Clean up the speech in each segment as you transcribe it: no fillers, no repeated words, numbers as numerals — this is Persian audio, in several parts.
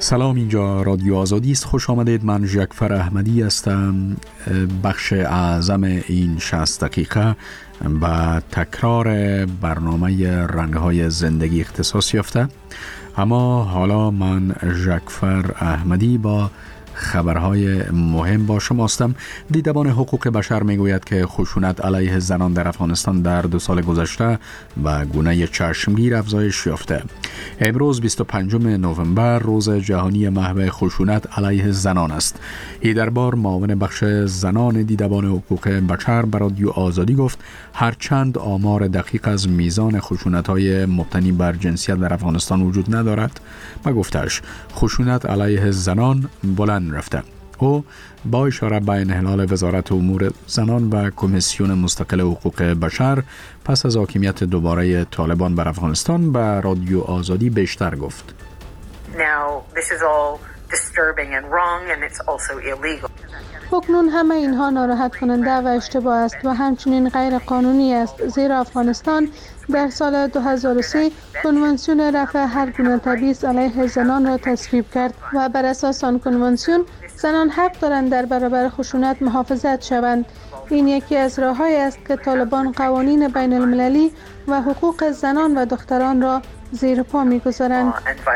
سلام، اینجا رادیو آزادی است. خوش آمدید. من جعفر احمدی هستم. بخش اعظم این 60 دقیقه با تکرار برنامه رنگ‌های زندگی اختصاص یافته. اما حالا من جعفر احمدی با خبرهای مهم با شما هستم. دیدبان حقوق بشر میگوید که خشونت علیه زنان در افغانستان در 2 سال گذشته و گونه چشمگیر افزایش یافته. امروز 25 نوامبر روز جهانی محو خشونت علیه زنان است. این دربار معاون بخش زنان دیدبان حقوق بشر به رادیو آزادی گفت هرچند آمار دقیق از میزان خشونت‌های مبتنی بر جنسیت در افغانستان وجود ندارد، و گفتش خشونت علیه زنان بلند رفته. او با اشاره به انحلال وزارت امور زنان و کمیسیون مستقل حقوق بشر پس از حاکمیت دوباره طالبان بر افغانستان به رادیو آزادی بیشتر گفت. Now this is all disturbing and wrong and it's also illegal. اکنون همه اینها ناراحت کننده و اشتباه است و همچنین غیر قانونی است، زیرا افغانستان در سال 2003 کنوانسیون رفع هر گونه تبعیض علیه زنان را تصویب کرد و بر اساس آن کنوانسیون زنان حق دارند در برابر خشونت محافظت شوند. این یکی از راه‌هایی است که طالبان قوانین بین المللی و حقوق زنان و دختران را زیر پا می‌گذارند.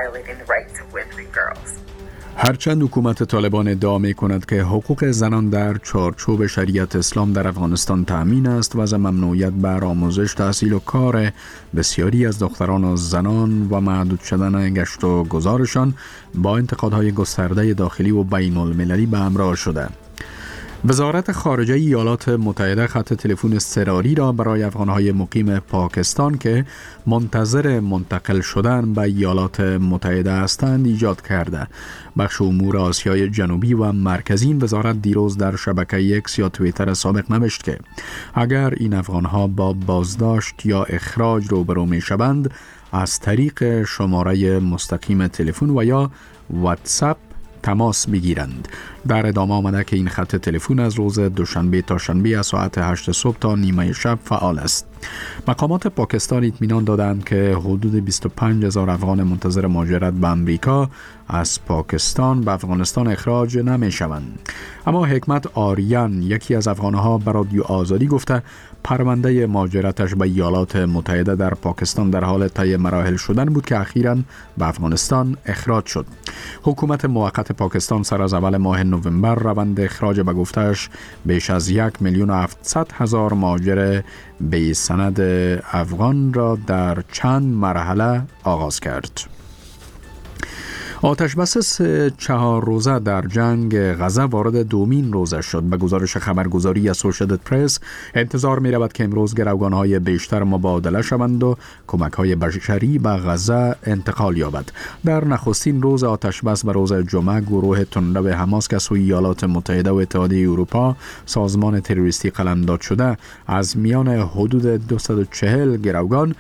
هرچند حکومت طالبان ادعا می کند که حقوق زنان در چارچوب شریعت اسلام در افغانستان تأمین است و از ممنوعیت بر آموزش، تحصیل و کار بسیاری از دختران و زنان و محدود شدن گشت و گذارشان با انتقادهای گسترده داخلی و بین المللی به همراه شده. وزارت خارجه ایالات متحده خط تلفن اضطراری را برای افغانهای مقیم پاکستان که منتظر منتقل شدن به ایالات متحده هستند ایجاد کرده. بخش امور آسیای جنوبی و مرکزی این وزارت دیروز در شبکه اکس یا توییتر سابق نوشت که اگر این افغانها با بازداشت یا اخراج روبرو می شوند، از طریق شماره مستقیم تلفن و یا واتساپ تماس بگیرند. در ادامه آمده که این خط تلفن از روز دوشنبه تا شنبه از ساعت 8 صبح تا نیمه شب فعال است. مقامات پاکستان اطمینان دادند که حدود 25,000 افغان منتظر مهاجرت به امریکا از پاکستان به افغانستان اخراج نمی شوند. اما حکمت آریان، یکی از افغانها، به رادیو آزادی گفته پرونده مهاجرتش به ایالات متحده در پاکستان در حال طی مراحل شدن بود که اخیراً به افغانستان اخراج شد. حکومت موقت پاکستان سر از اول ماه نوامبر روند اخراج به گفتش بیش از 1,700,000 مهاجر بی سند افغان را در چند مرحله آغاز کرد. آتش بس 4 روزه در جنگ غزه وارد دومین روزه شد. به گزارش خبرگزاری اسوسییتد پرس انتظار می رود که امروز گروگان‌های بیشتر مبادله شوند و کمک‌های بشری به غزه انتقال یابد. در نخستین روز آتش بس به روز جمعه گروه تندرو حماس که سوی ایالات متحده و اتحادیه اروپا سازمان تروریستی قلمداد شده از میان حدود 240 گروگان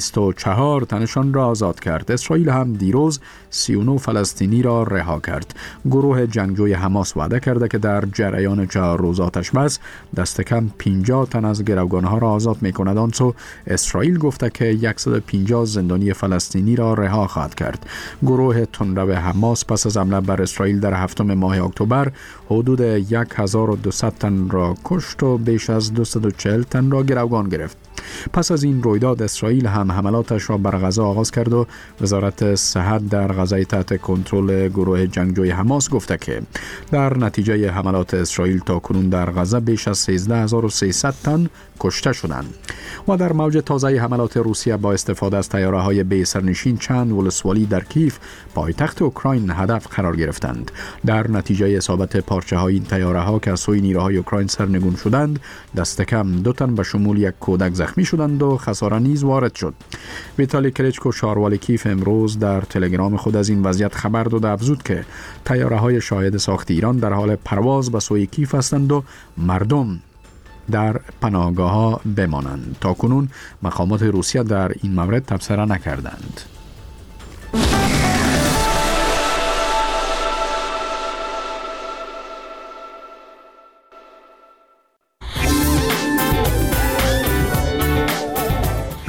24 تنشان را آزاد کرد. اسرائیل هم دیروز 39 فلسطینی را رها کرد. گروه جنگجوی حماس وعده کرده که در جریان 4 روز آتش بس دست کم 50 تن از گروگانها را آزاد می‌کند. آنسو اسرائیل گفته که 150 زندانی فلسطینی را رها خواهد کرد. گروه تندرو حماس پس از حمله بر اسرائیل در 7 ماه اکتبر حدود 1200 تن را کشت و بیش از 240 تن را گروگان گرفت. پس از این رویداد اسرائیل هم حملاتش را بر غزه آغاز کرد و وزارت صحت در غزه تحت کنترل گروه جنگجوی حماس گفته که در نتیجه حملات اسرائیل تا کنون در غزه بیش از 13300 تن کشته شدند. و در موج تازه حملات روسیه با استفاده از طیاره‌های بی سرنشین چند ولسوالی در کیف پایتخت اوکراین هدف قرار گرفتند. در نتیجه اصابت پارچه‌های این طیاره‌ها که از سوی نیروهای اوکراین سرنگون شدند، دست کم 2 تن به شمول 1 کودک زخمی شدند و خساره نیز وارد شد. ویتالی کلیچکو شهروال کیف امروز در تلگرام خود از این وضعیت خبر داد و افزود که طیاره‌های شاهد ساخت ایران در حال پرواز به سوی کیف هستند و مردم در پناهگاه‌ها بمانند. تاکنون مقامات روسیه در این مورد تبصره نکردند.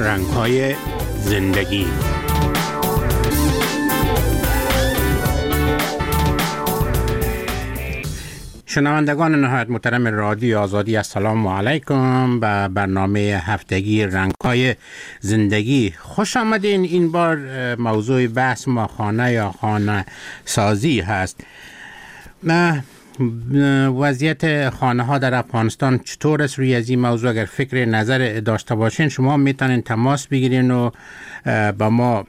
رنگ‌های زندگی. شنوندگان نهایت محترم رادیو آزادی، السلام علیکم. به برنامه هفتگی رنگ‌های زندگی خوش آمدین. این بار موضوع بحث ما خانه یا خانه سازی هست. وضعیت خانه ها در افغانستان چطور است؟ روی از این موضوع اگر فکر نظر داشته باشین شما میتونین تماس بگیرین و با ما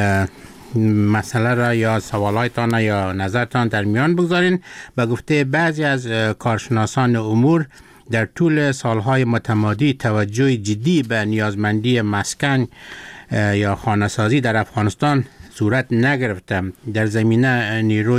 مسئله را یا سوالایتان یا نظرتان در میان بگذارین. به گفته بعضی از کارشناسان امور در طول سالهای متمادی توجه جدی به نیازمندی مسکن یا خانه سازی در افغانستان صورت نگرفته. در زمینه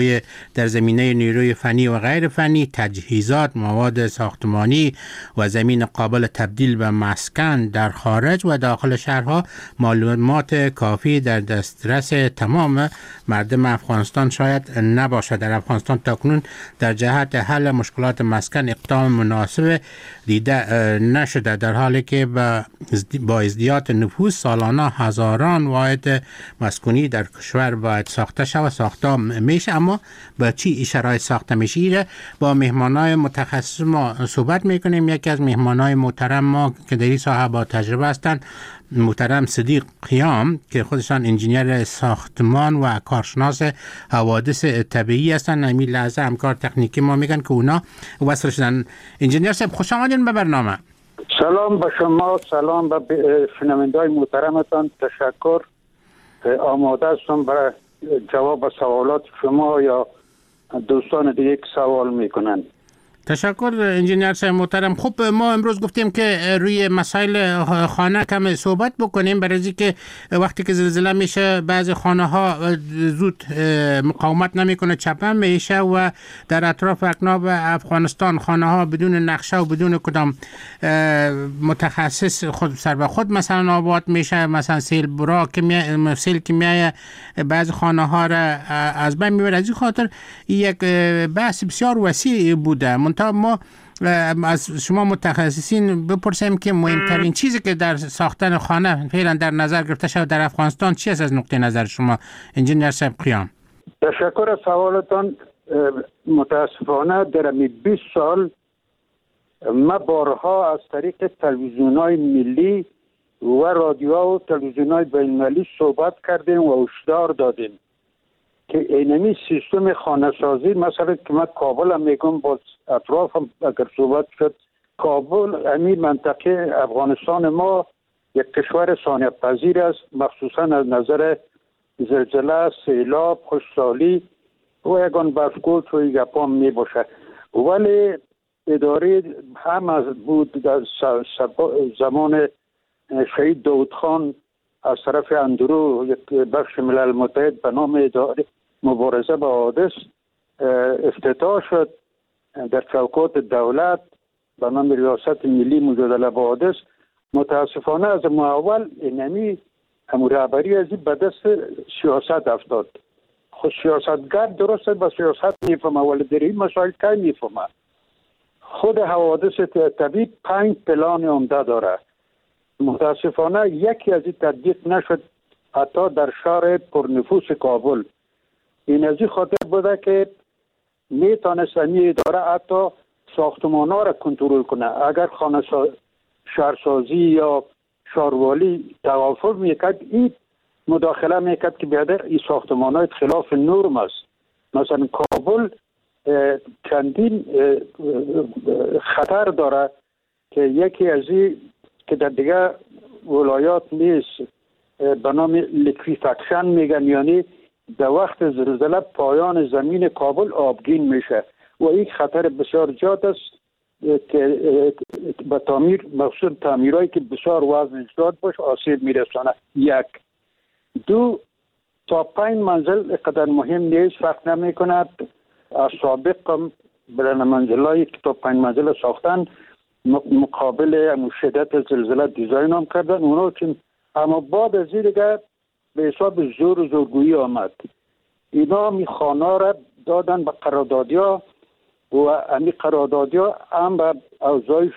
نیروی فنی و غیر فنی، تجهیزات، مواد ساختمانی و زمین قابل تبدیل به مسکن در خارج و داخل شهرها معلومات کافی در دسترس تمام مردم افغانستان شاید نباشد. در افغانستان تاکنون در جهت حل مشکلات مسکن اقدام مناسب دیده نشده، در حالی که با ازدیاد نفوس سالانه هزاران واحد مسکونی در کشور باید ساخته شود. ساخته میشه، اما با چی شرایط ساخته میشه؟ با مهمانای متخصص ما صحبت میکنیم. یکی از مهمانای محترم ما که در این ساحه با تجربه هستند محترم صدیق قیام که خودشان انجینیر ساختمان و کارشناس حوادث طبیعی هستند. همین لحظه همکار تکنیکی ما میگن که اونا وصل شدن. انجینیر صاحب خوش آمدین به برنامه. سلام به شما، سلام به شنونده‌های محترمتان. تشکر. آماده هستم برای جواب سوالات شما یا دوستان دیگه که سوال میکنن. تشکر انجینیر صاحب محترم. خب ما امروز گفتیم که روی مسائل خانه کم صحبت بکنیم، برای که وقتی که زلزله میشه بعضی خانه ها زود مقاومت نمیکنه، چپن میشه و در اطراف اکناف افغانستان خانه ها بدون نقشه و بدون کدام متخصص خود سر به خود مثلا آباد میشه. مثلا سیل که میایه بعضی خانه ها را از بین میبره. از این خاطر یک بحث بسیار وسیع بوده. ما از شما متخصصین بپرسیم که مهمترین چیزی که در ساختن خانه فعلا در نظر گرفته شده در افغانستان چی است از نقطه نظر شما انجینیر صاحب قیام؟ تشکر از سوالتان. متاسفانه در 20 سال ما بارها از طریق تلویزیون‌های ملی و رادیوها و تلویزیون‌های بین‌المللی صحبت کردیم و هشدار دادیم که اینمی سیستم خانه سازی، مثلا که من کابل هم میگم، با اطراف هم اگر صحبت شد، کابل امی منطقه افغانستان ما یک کشور ثانیه پذیر است، مخصوصا از نظر زلزله، سیلاب، خشکسالی و یگان برفگوچ و گپام می باشه. ولی اداره هم از بود در زمان شهید داود خان از طرف اندرو یک بخش ملل متحد به نام اداره مبارزه با حوادث افتتاح شد در چوکات دولت به نام ریاست ملی مجادله با حوادث. متاسفانه از اول اینمی رهبری از به دست سیاست افتاد. خود سیاستگر درسته با سیاست میفهمه، ولی در این مسائل که میفهمه. خود حوادث طبیعی 5 پلان عمده داره. متاسفانه یکی از این تطبیق نشد، حتی در شهر پرنفوس کابل. این از این خاطر بوده که میتونست این اداره حتی ساختمان ها را کنترل کنه. اگر خانه شهرسازی یا شهروالی توافق میکرد، این مداخله میکرد که بیادر این ساختمان های خلاف نرم است. مثلا کابل چندین خطر داره که یکی از این که در دیگه ولایات نیست به نام لیکویفکشن میگن، یعنی در وقت زلزله پایان زمین کابل آبگین میشه و این خطر بسیار زیاد است که به تعمیر مخصوص تعمیرهایی که بسیار وزن زیاد باشه آسیب میرسانه. 1 2 تا 5 منزل اقدر مهم نیست، فرق نمی کند. از سابق بلند منزلایی که تا 5 منزل ساختن مقابل شدت زلزله دیزاین هم کردن اونا، چون اما بعد از این دیگه به حساب زور و زورگویی آمد. اینا می خانه را دادن به قراردادیا و امی قراردادیا هم به اوضاع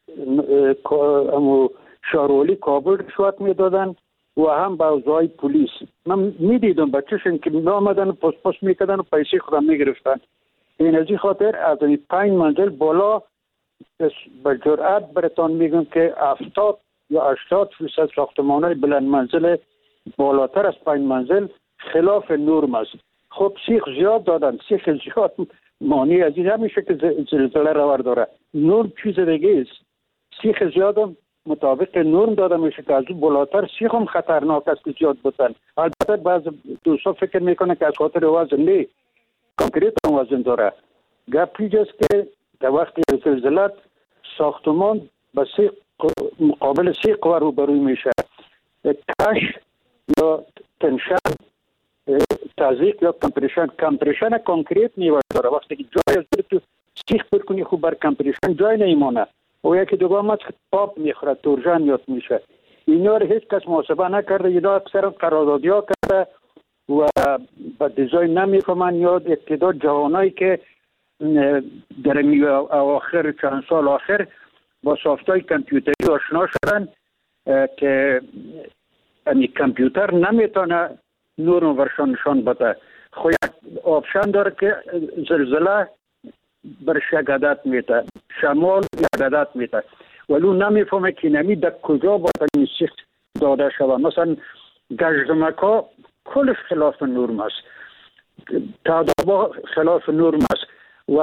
شهروالی کابل رشوت می دادن و هم به اوضاع پلیس. من می دیدم بچه‌شون که می آمدن پست میکردن و پیسه خودم می گرفتن. این از این خاطر از این 5 منزل بالا به جرأت براتون میگم که 70 یا 80% ساختمان‌های بلند منزل بالاتر از 5 منزل خلاف نرم است. خب سیخ زیاد دادن، سیخ زیاد مانع از این همیشه که زلزله روا داره. نرم چیز دیگه است. سیخ زیاد هم مطابق نرم داده میشه که از اون بالاتر سیخ هم خطرناک است که زیاد بودن. البته بعض دوستا فکر میکنه که از خاطر وزن نه، کانکریت هم وزن داره. گپ اینجاست که در وقت زلزله ساختمان به مقابل 3 قوه روبرو میشه: کش یا تنشن، تزریق یا کمپریشن کانکریت میواره. وقتی که جای از تو سیخ بکنی خوب بر کمپریشن جای نمیمونه و یکی دوباره مت پاپ میخوره، تورژن یاد میشه. اینا رو هیچ کس محاسبه نکرده. اینا اکثر قراردادی ها کرده و به دیزاین نمیفهمن یا ابتدا جوانایی که در آخر چند سال آخر با سافتای کامپیوتری آشنا شدن که این کامپیوتر نمیتونه نور ورشان نشان بده. خو یک آپشن داره که زلزله برش یک عدد میده، شمال یک عدد میده، ولی نمیفهمه که نمی در کجا باید این سیخ داده شود. مثلا گشتمکا کلش خلاف نرم است، تعدابا خلاف نرم است و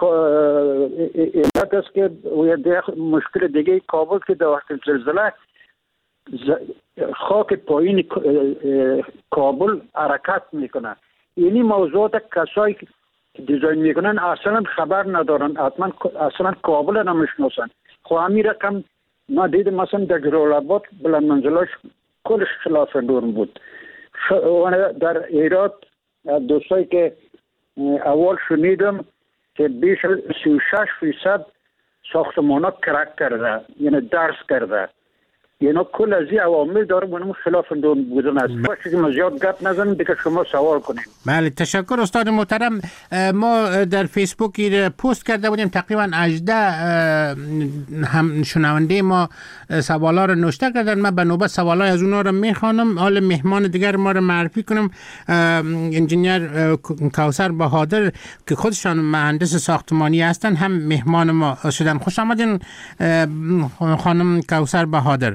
علت است که مشکل دیگه کابل که در وقت زلزله خاک پایین کابل حرکت میکنه. اینی موضوعات کسایی که دیزاین میکنن اصلا خبر ندارن، اصلا کابل نمیشناسن. خو همین رقم ما دیدم مثلا در جلال‌آباد بلند منزلاش کلش خلاف نرم بود. در ایراد دوستایی که اول شنیدم که بیش 36% ساختمانا کرک کرده، یعنی درس کرده. اینا کل از این عوامل داره منم خلاف نرم بودن است. باشه که ما زیاد گپ نزنیم دیگه شما سوال کنیم. بله تشکر استاد محترم. ما در فیسبوک پست کرده بودیم، تقریبا 18 هم شنونده ما سوالا رو نوشته کردن. من به نوبت سوالای از اونها رو میخوانم. حال مهمان دیگر ما رو معرفی کنم. انجینیر کوثر بهادر که خودشان مهندس ساختمانی هستن هم مهمان ما شدن. خوش آمدین خانم کوثر بهادر.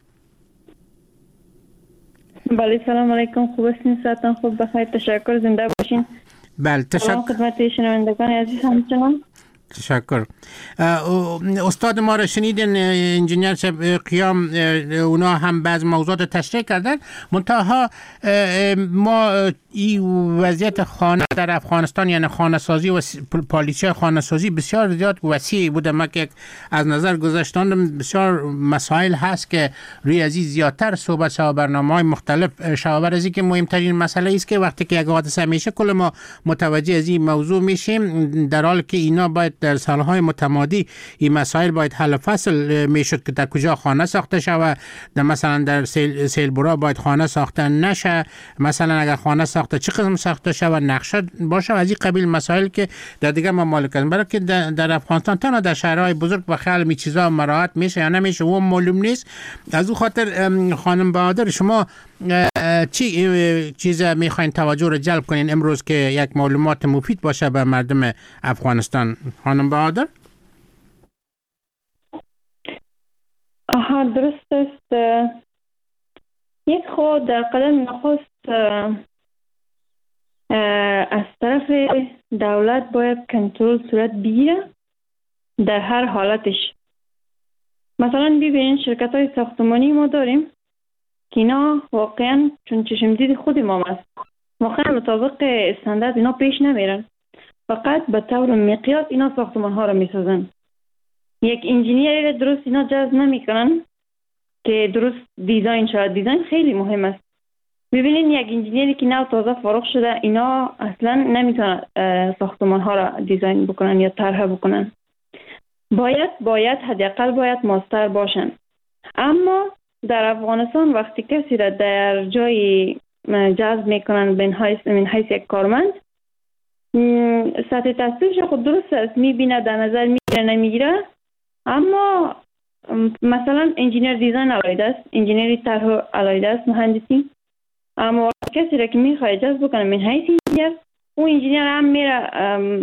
بله سلام علیکم، خوب هستین؟ ساعتان خوب بخیر، تشکر، زنده باشین. بله تشکر. خدمت شنوندگان عزیز همچنان تشکر. استاد ما را شنیدین، انجینیر قیام اونا هم بعض موضوعات تشریح کردن. منتها ما این وضعیت خانه در افغانستان یعنی خانه سازی و پالیسی خانه سازی بسیار زیاد وسیع بوده. ما که از نظر گذاشتن بسیار مسائل هست که روی از این زیادتر صحبت شود، برنامه‌های مختلف شود. از این که مهمترین مسئله است که وقتی که یک حادثه میشه کل ما متوجه از این موضوع میشیم، در حالی که اینا باید در سالهای متمادی این مسائل باید حل فصل میشد که در کجا خانه ساخته شود. مثلا در سیلبورا باید خانه ساخته نشه، مثلا اگر خانه ساخته چه قسم ساخته شود، نقشه باشه، از این قبیل مسائل که در دیگه ممالک هستند. برای که در افغانستان تنها در شهرهای بزرگ و خیلی می چیزا مراعات میشه یا نمیشه و معلوم نیست. از اون خاطر خانم بهادر شما چی چیز میخواین توجه رو جلب کنین امروز که یک معلومات مفید باشه به مردم افغانستان؟ خانم بهادر. درست است. یک خود در قدم نخست از طرف دولت باید کنترل صورت بگیره در هر حالتش. مثلا ببینین شرکت های ساختمانی ما داریم که اینا واقعا چون چشم دید خود ما است، واقعا مطابق استاندارد اینا پیش نمیرن، فقط به طور مقیاس اینا ساختمان ها رو میسازن. یک انجینیر درست اینا جذب نمیکنن که درست دیزاین شود. دیزاین خیلی مهم است. ببینین یک انجینیری که نو تازه فارغ شده اینا اصلا نمیتونن ساختمان ها را دیزاین بکنن یا طرح بکنن. باید حداقل باید ماستر باشن. اما در افغانستان وقتی کسی را در جای جذب میکنن من حیث یک کارمند، سطح تحصیلش خود درست است، میبینه، در نظر میگیره نمیگیره، اما مثلا انجینیر دیزاین علایده است، انجینیری طرح علایده است، مهندسی. اما کسی را که میخواد جذب بکنه من حیث انجینیر، اون انجینیر هم میره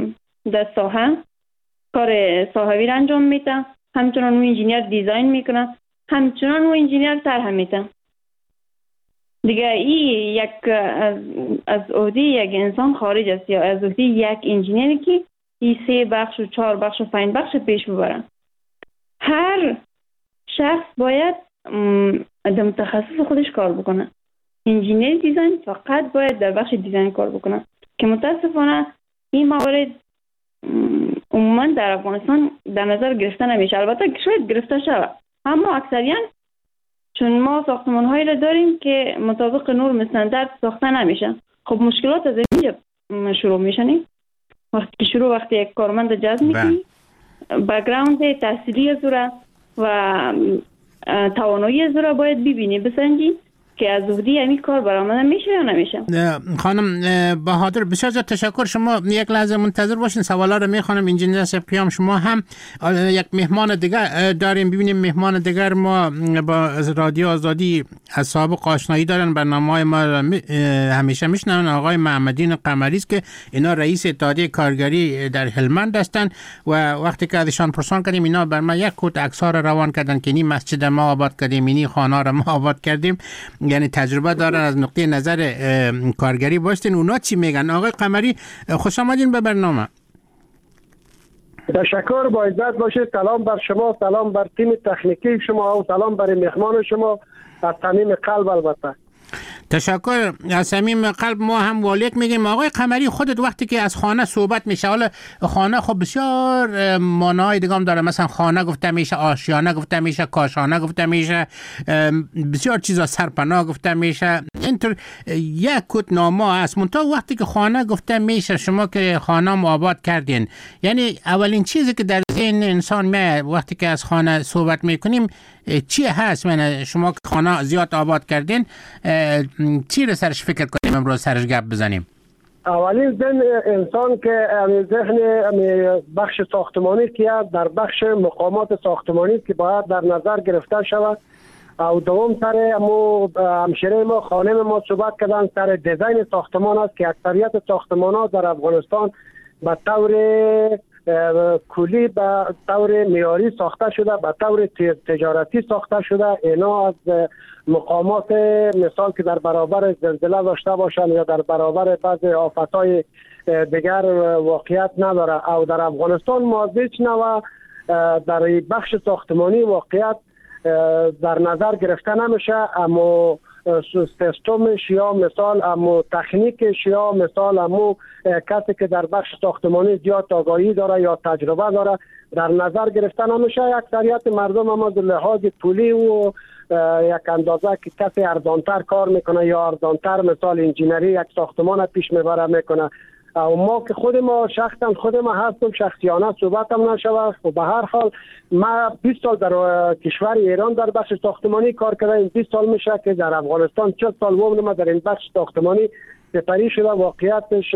در ساحه کار ساحوی را انجام میده، همچنان اون انجینیر دیزاین میکنه، همچنان اون انجینیر طرح میده. دیگه این یک از عهده یک انسان خارج است یا از عهده یک انجینیری که این 3 بخش و 4 بخش و 5 بخش پیش ببره. هر شخص باید در متخصص خودش کار بکنه. انجینیر دیزاین فقط باید در بخش دیزاین کار بکنه که متاسفانه این موارد عموما در افغانستان در نظر گرفته نمیشه. البته شاید گرفته شود، اما اکثریاً چون ما ساختمان هایی را داریم که مطابق نرم استاندارد ساخته نمیشه. خب مشکلات از اینجا شروع میشنی. وقتی یک کارمند جذب میکنی، بک‌گراند تحصیلی از و توانایی از باید ببینی، بسنجی که از عهده همین کار برآمده میشه یا نمیشه. خانم بهادر بسیار زیاد تشکر. شما یک لحظه منتظر باشین، سوالا رو میخوانم. انجینیر صاحب قیام، شما هم یک مهمان دیگر داریم. ببینیم مهمان دیگر ما با رادیو آزادی از سابق آشنایی دارن، برنامه‌های ما همیشه میشنون. آقای محمدین قمری است که اینا رئیس اتحادیه کارگری در هلمند هستند و وقتی که ازشان پرسان کردیم اینا بر ما یک کوت عکس‌ها رو روان کردن که این مسجد ما آباد کردیم، این خانه رو ما آباد کردیم، یعنی تجربه دارن از نقطه نظر کارگری. باشین اونا چی میگن؟ آقای قمری خوش آمدین به برنامه. تشکر، با عزت باشید. سلام بر شما، سلام بر تیم تکنیکی شما و سلام بر مهمان شما از صمیم قلب. البته تشکر از صمیم قلب. ما هم والیک میگیم. آقای قمری، خودت وقتی که از خانه صحبت میشه، حالا خانه خب بسیار معنای دیگه هم داره، مثلا خانه گفته میشه، آشیانه گفته میشه، کاشانه گفته میشه، بسیار چیزا، سرپناه گفته میشه، اینطور یک کت نامه است. منتها وقتی که خانه گفته میشه، شما که خانه آباد کردین، یعنی اولین چیزی که در ذهن انسان میاد وقتی که از خانه صحبت میکنیم چی هست؟ من شما که خانه زیاد آباد کردین، چی رو سرش فکر کنیم امروز سرش گپ بزنیم؟ اولین ذهن انسان که ذهن بخش ساختمانی که در بخش مقامات ساختمانی که باید در نظر گرفته شود. او دوم سر همشیره ما خانم ما صحبت کردن سر دیزاین ساختمان است که اکثریت ساختمان ها در افغانستان به طور کلی به طور معیاری ساخته شده، به طور تجارتی ساخته شده. اینا از مقامات مثال که در برابر زلزله داشته باشند یا در برابر بعض آفتهای دیگر واقعیت نداره. او در افغانستان ما هیچ نوع در بخش ساختمانی واقعیت در نظر گرفته نمیشه. اما سیستمش یا مثال امو تکنیکش یا مثال امو کسی که در بخش ساختمانی زیاد آگاهی داره یا تجربه داره در نظر گرفته نمیشه. اکثریت مردم اما در لحاظ پولی و یک اندازه که کسی ارزانتر کار میکنه یا ارزانتر مثال انجینری یک ساختمان پیش میبره میکنه. و ما که خود ما شخصا خود ما هستم شخصیانه صحبت هم نشود و به هر حال ما 20 سال در کشور ایران در بخش ساختمانی کار کردم. 20 سال میشه که در افغانستان 40 سال ما در این بخش ساختمانی سپری شده. واقعیتش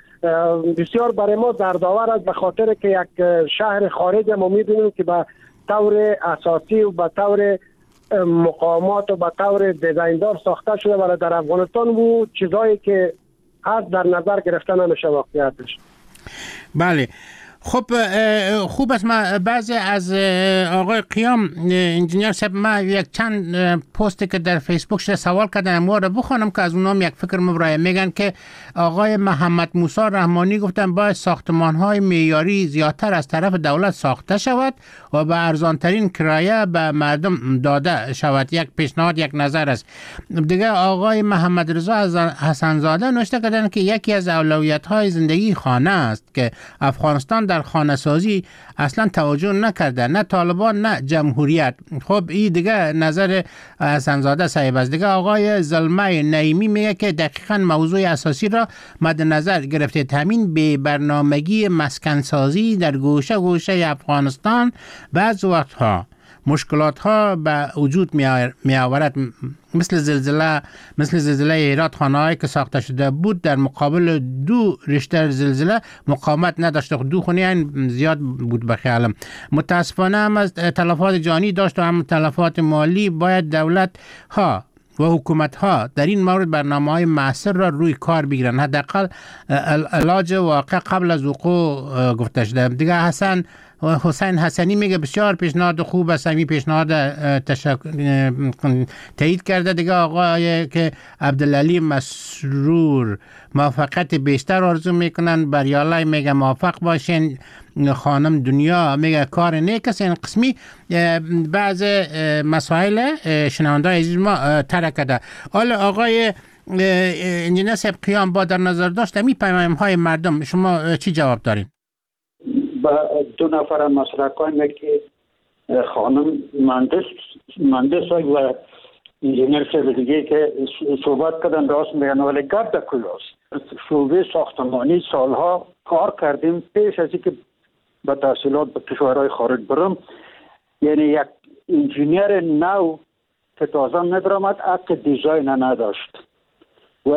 بسیار برای ما دردآور است به خاطر که یک شهر خارج ما میدونیم که به طور اساسی و به طور مقامات و به طور دیزایندار ساخته شده ولی در افغانستان و چیزایی که از در نظر گرفته نمیشه واقعیتش. بله خب خوب است. ما بعضی از آقای قیام انجینیر صاحب ما یک چند پستی که در فیسبوک شده سوال کردن ما رو بخونم که از اونام یک فکر مبرای میگن که آقای محمد موسی رحمانی گفتن باید ساختمان‌های معیاری زیادتر از طرف دولت ساخته شود و به ارزانترین کرایه به مردم داده شود. یک پیشنهاد یک نظر است. دیگه آقای محمد رضا حسنزاده نوشته کردن که یکی از اولویت‌های زندگی خانه است که افغانستان در خانه سازی اصلا توجه نکرده، نه طالبان نه جمهوریت. خب این دیگه نظر حسنزاده صاحب است. دیگه آقای زلمه نعیمی میگه که دقیقاً موضوع اساسی را مد نظر گرفته تامین به برنامگی مسکن سازی در گوشه گوشه افغانستان بعض وقتها مشکلات ها به وجود می آورد، مثل زلزله هرات. خانه‌هایی که ساخته شده بود در مقابل 2 ریشتر زلزله مقاومت نداشته. 2 خونه زیاد بود به خیالم. متاسفانه هم از تلفات جانی داشت و هم تلفات مالی. باید دولت ها و حکومت ها در این مورد برنامه های معاصر را روی کار بگیرن. حداقل علاج واقع قبل از وقوع گفته شده. دیگه حسین حسنی میگه بسیار پیشنهاد خوب است، همین پیشنهاد تایید کرده. دیگه آقای که عبدالعلی مسرور موفقیت بیشتر آرزو میکنن. بریالای میگه موفق باشین. خانم دنیا میگه کار نیک است. این قسمی بعض مسائل شنونده عزیز ما ترک کرده. حالا آقای انجینر صاحب قیام با در نظر داشت می پیام های مردم شما چی جواب دارین؟ با دو نفر مسئله که خانم مهندس و انجینر صاحب دیگه که صحبت کردن راست میگن، ولی گپ در کجاست؟ شعبه ساختمانی سالها کار کردیم پیش از اینکه به تحصیلات به کشورهای خارج برم. یعنی یک انجینیر نو که تازه ندرامد حق دیزاین نداشت و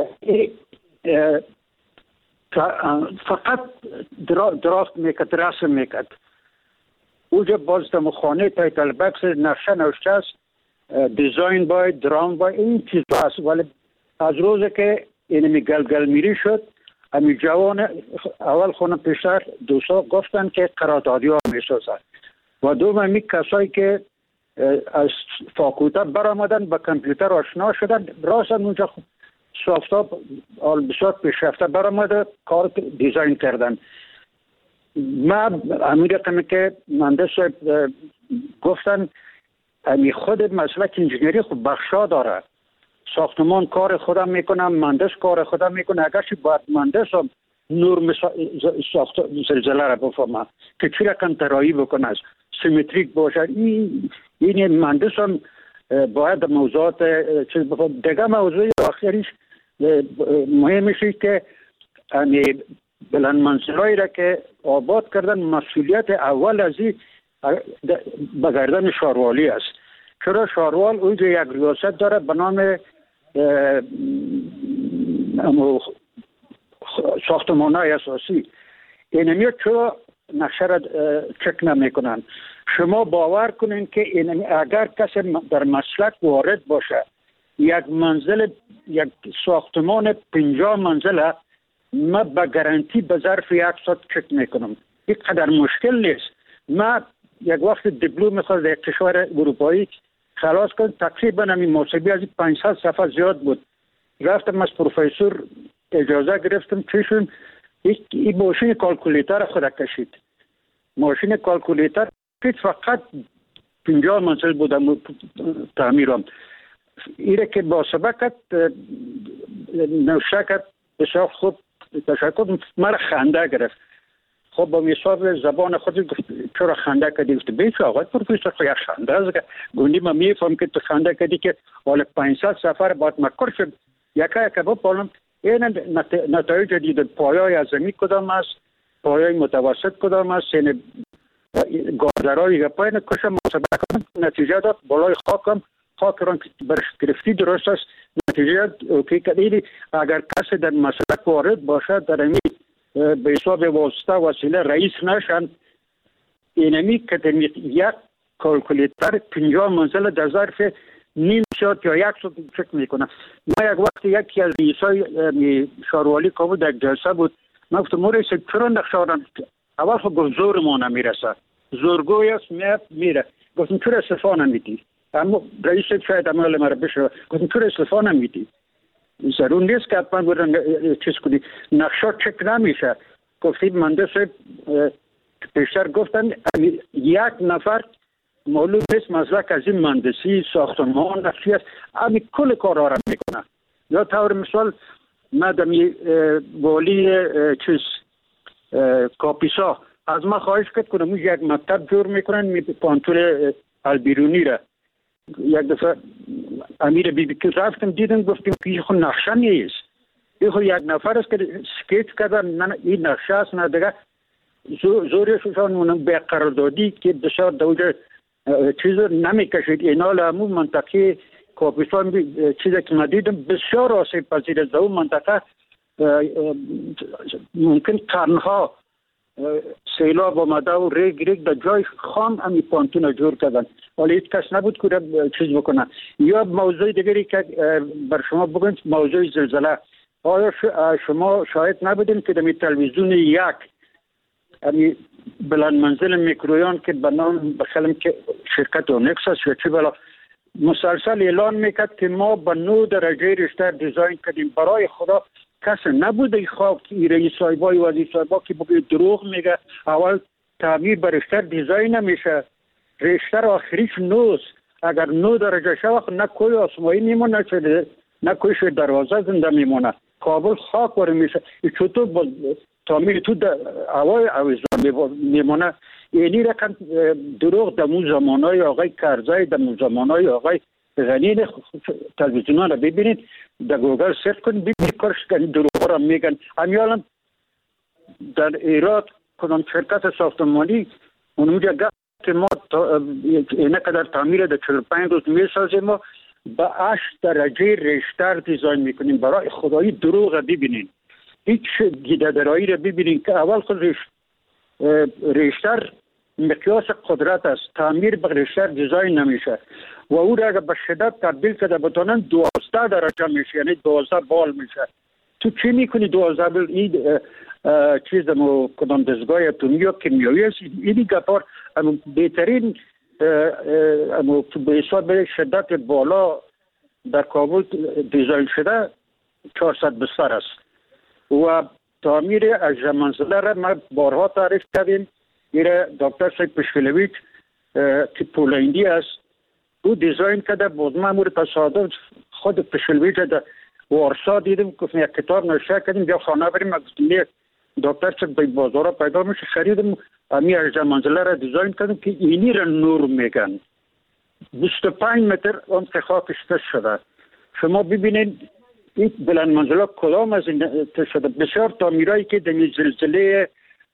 فقط درافت میکرد، رسم میکرد. اوجا باز در خانه تایتل بکس نقشه نوشته است، دیزاین باید، درام باید، این چیز هست. ولی از روزی که اینمی گلگل میری شد، امی جوان اول خونه پیشتر دوستا گفتن که قراردادی ها میسازن و دوم امی کسایی که از فاکولته برآمدن به کامپیوتر آشنا شدن، راستن اونجا سافتاب بسیار پیشرفته برآمده، کار دیزاین کردن. من امیر رقمی که مهندس گفتن امی خود مسلک انجینری خود بخشا داره. ساختمان کار خودم میکنم، مهندس کار خودم میکنه. اگرچه باید مهندس هم نور زلزله را بفهمه که چی رقم طراحی بکنه، سیمتریک باشه. این مهندس هم باید موضوعات چیز بفهمه. دیگه موضوع آخریش مهمشه که بلند منزلایی را که آباد کردن مسئولیت اول از این به گردن شاروالی است. چرا شاروال اونجا یک ریاست داره به نام ساختمان‌های اساسی. اینمی چرا نقشه را چک نمیکنن؟ شما باور کنین که اگر کسی در مسلک وارد باشه، یک منزل، یک ساختمان 50 منزله، ما به گارانتی به ظرف 1 ساعت چک میکنم. این قدر مشکل نیست. ما یک وقت دیپلم میخواست یک کشور اروپایی خلاص کنم، تقریبا همین محاسبه از 500 صفحه زیاد بود. رفتم از پروفسور اجازه گرفتم چشم این ماشین کالکولیتر خود کشید. ماشین کالکولیتر فقط 50 منزل بودم تعمیرم. ایره که با سبکت نوشکت بسیار خوب تشکر مرا خنده گرفت. خب با حساب زبان خود گفت چرا خنده کردی؟ گفت بیچ آقای پروفسور خو یک خنده است. گوندی ما میفهم که تو خنده کردی که حالا 500 سفر بعد مکر شد. یکا بپالم این نتایج جدید پایای اعظمی کدام است، پایای متوسط کدام است، یعنی گاردرایی گپای نکشه محاسبه کنم. نتیجه داد بالای خاکم خاک را برش گرفتی درست است. نتیجه اوکی کردی. اگر کسی در مسلک وارد باشد در امی به حساب واسطه وسیله رئیس نشن، اینمی که یک کالکولیتر 50 منزل در ظرف نیم ساعت یا 1 ساعت چک میکنه. ما یک وقت یکی از رئیسای شاروالی که بود یک جلسه بود، من گفتم مورد چرا نقشه آدم اول خود گفت زور ما نمیرسه، زورگوی است میره. گفتم چرا استفا نمیدی؟ اما رئیس شاید عمل مرا بشه. گفتم چرا استفا نمیدی؟ ضرور نیست که حتما برن چیز کنی. نقشه چک نمیشه. گفتید مهندس پیشتر گفتن یک نفر معلوم نیست مسلک از این مهندسی ساختمان نقشی است، امی کل کارها را میکنه. یا طور مثال مدمی والی چیز کاپیسا از ما خواهش کرد کنم یک مکتب جور میکنن پانتور البیرونی را. یک دفعه امیر بی که رفتم دیدم گفتیم که خود نقشه نیست، این خود یک نفر است که سکیچ کردن، نه این نقشه است نه دیگه. زوریشون به قراردادی که بسیار دوجه چیز نمیکشید. اینا لامو منطقه کاپیسا چیزی که ما دیدم بسیار آسیب پذیر است. اون منطقه ممکن قرنها سیلاب آمده و ریگ در جای خام همی پانتون جور کردن، ولی هیچ کس نبود که چیز بکنه. یا موضوع دیگری که بر شما بگم، موضوع زلزله. آیا شما شاهد نبودین که در تلویزیون یک بلند منزل میکرویان که به نام بخلم که شرکت اونکس است یا چی بلا مسلسل اعلان میکرد که ما به 9 درجه ریشتر دیزاین کردیم. برای خدا کس نبوده خواب که رئیس صاحبای وزیر صاحبا که بگه دروغ میگه. اول تعمیر به ریشتر دیزاین نمیشه، ریشتر آخریش 9 اگر 9 درجه شود نه کوی آسمایی میمونه نه کویش دروازه زنده میمونه، کابل خاک واره میشه. چطور با تعمیر تو هوای اویزان میمونه؟ اینی رقم دروغ در مو زمانای آقای کرزای، در مو زمانای آقای غنی تلویزیون را ببینید، در گوگل سرچ کنید ببینید کارش کنید دروغ را میگن. همیالم در ایراد کنم شرکت ساختمانی اونجا گفت که ما اینه قدر تعمیر در 45 روز میسازیم و به 8 درجه ریشتر دیزاین میکنیم. برای خدایی دروغ را ببینید، هیچ گیده‌درایی را ببینید که اول خود ریشتر مقیاس قدرت است. تعمیر به ریشتر دیزاین نمیشه و او را اگر به شدت تبدیل کرده بتونن 12 درجه میشه، یعنی 12 بال میشه. تو چی میکنی 12 بال؟ این چیز مو کدام دستگاه اتمی یا کیمیایی است. این گپار بهترین به حساب به شدت بالا در کابل دیزاین شده 400 بستر است و تعمیر 18 منزله را ما بارها تعریف کردیم. ایره دکتر صاحب پشکلویچ که پولندی است او دیزاین کرده. بود ما مورد تصادف خود پشکلویچ در وارسا دیدیم که یک کتاب نوشته کردیم بیا خانه بریم. دکتر صاحب به بازارا پیدا میشه خریدیم، امی 18 منزله را دیزاین کردیم که اینی را نور میگن. 25 متر اون که خاکش کش شده. شما ببینید این بلند منزله کدام از این شده. بسیار تعمیرایی که در زلزله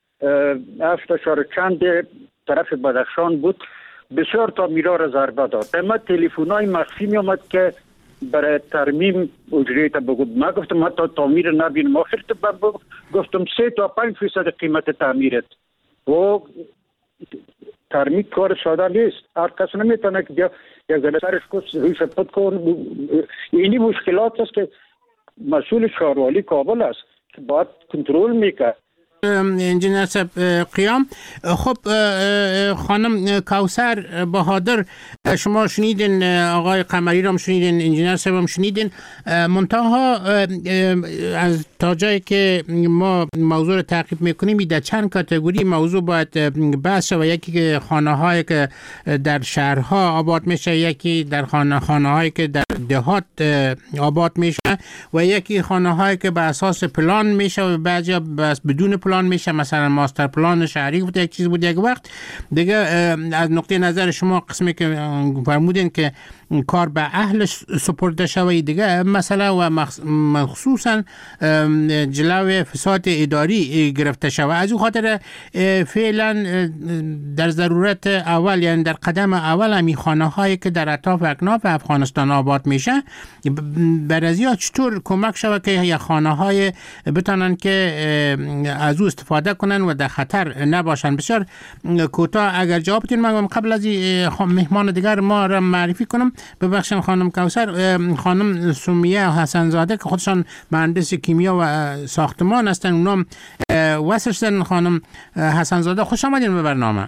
7 چند طرف بدخشان بود بسیار تعمیرها را ضربه داد. اما تلفن‌های مخفی می آمد که برای ترمیم اجرت بگو. ما گفتم ما تا تعمیر نبینم. آخر گفتم 3 تا 5% قیمت تعمیرت. و ترمیم کار ساده نیست. هر کس نمیتونه که بیا یک ذره سرش کس روی شپت کن. اینی مشکلات است که مسئول شهروالی کابل است که باید کنترل میکنه. انجینر صاحب قیام. خب خانم کوثر بهادر شما شنیدین، آقای قمری را شنیدین، انجینر صاحب هم شنیدین. منتها از تا جایی که ما موضوع رو تعقیب میکنیم در چند کاتگوری موضوع باید بحث شود. یکی خانه هایی که در شهرها آباد میشه، یکی در خانه هایی که در دهات آباد میشه و یکی خانه هایی که به اساس پلان میشه و بعضی بس بدون پلان میشه، مثلا ماستر پلان شهری بود یک چیز بود یک وقت دیگه. از نقطه نظر شما قسمی که فرمودین که کار به اهل سپرده شوی دیگه مسئله و مخصوصا جلوی فساد اداری گرفته شوه. از اون خاطر فعلا در ضرورت اول یعنی در قدم اول همی خانه هایی که در اطراف اکناف افغانستان آباد میشه برازیا چطور کمک شوه که یا خانه های بتانن که از او استفاده کنن و در خطر نباشن. بسیار کوتاه اگر جواب بدین. من قبل از مهمان دیگر ما را معرفی کنم. ببخشید خانم کوثر، خانم سمیه حسن زاده که خودشان مهندس کیمیا و ساختمان هستن، اونم وصل شدن. خانم حسن زاده خوش آمدین به برنامه.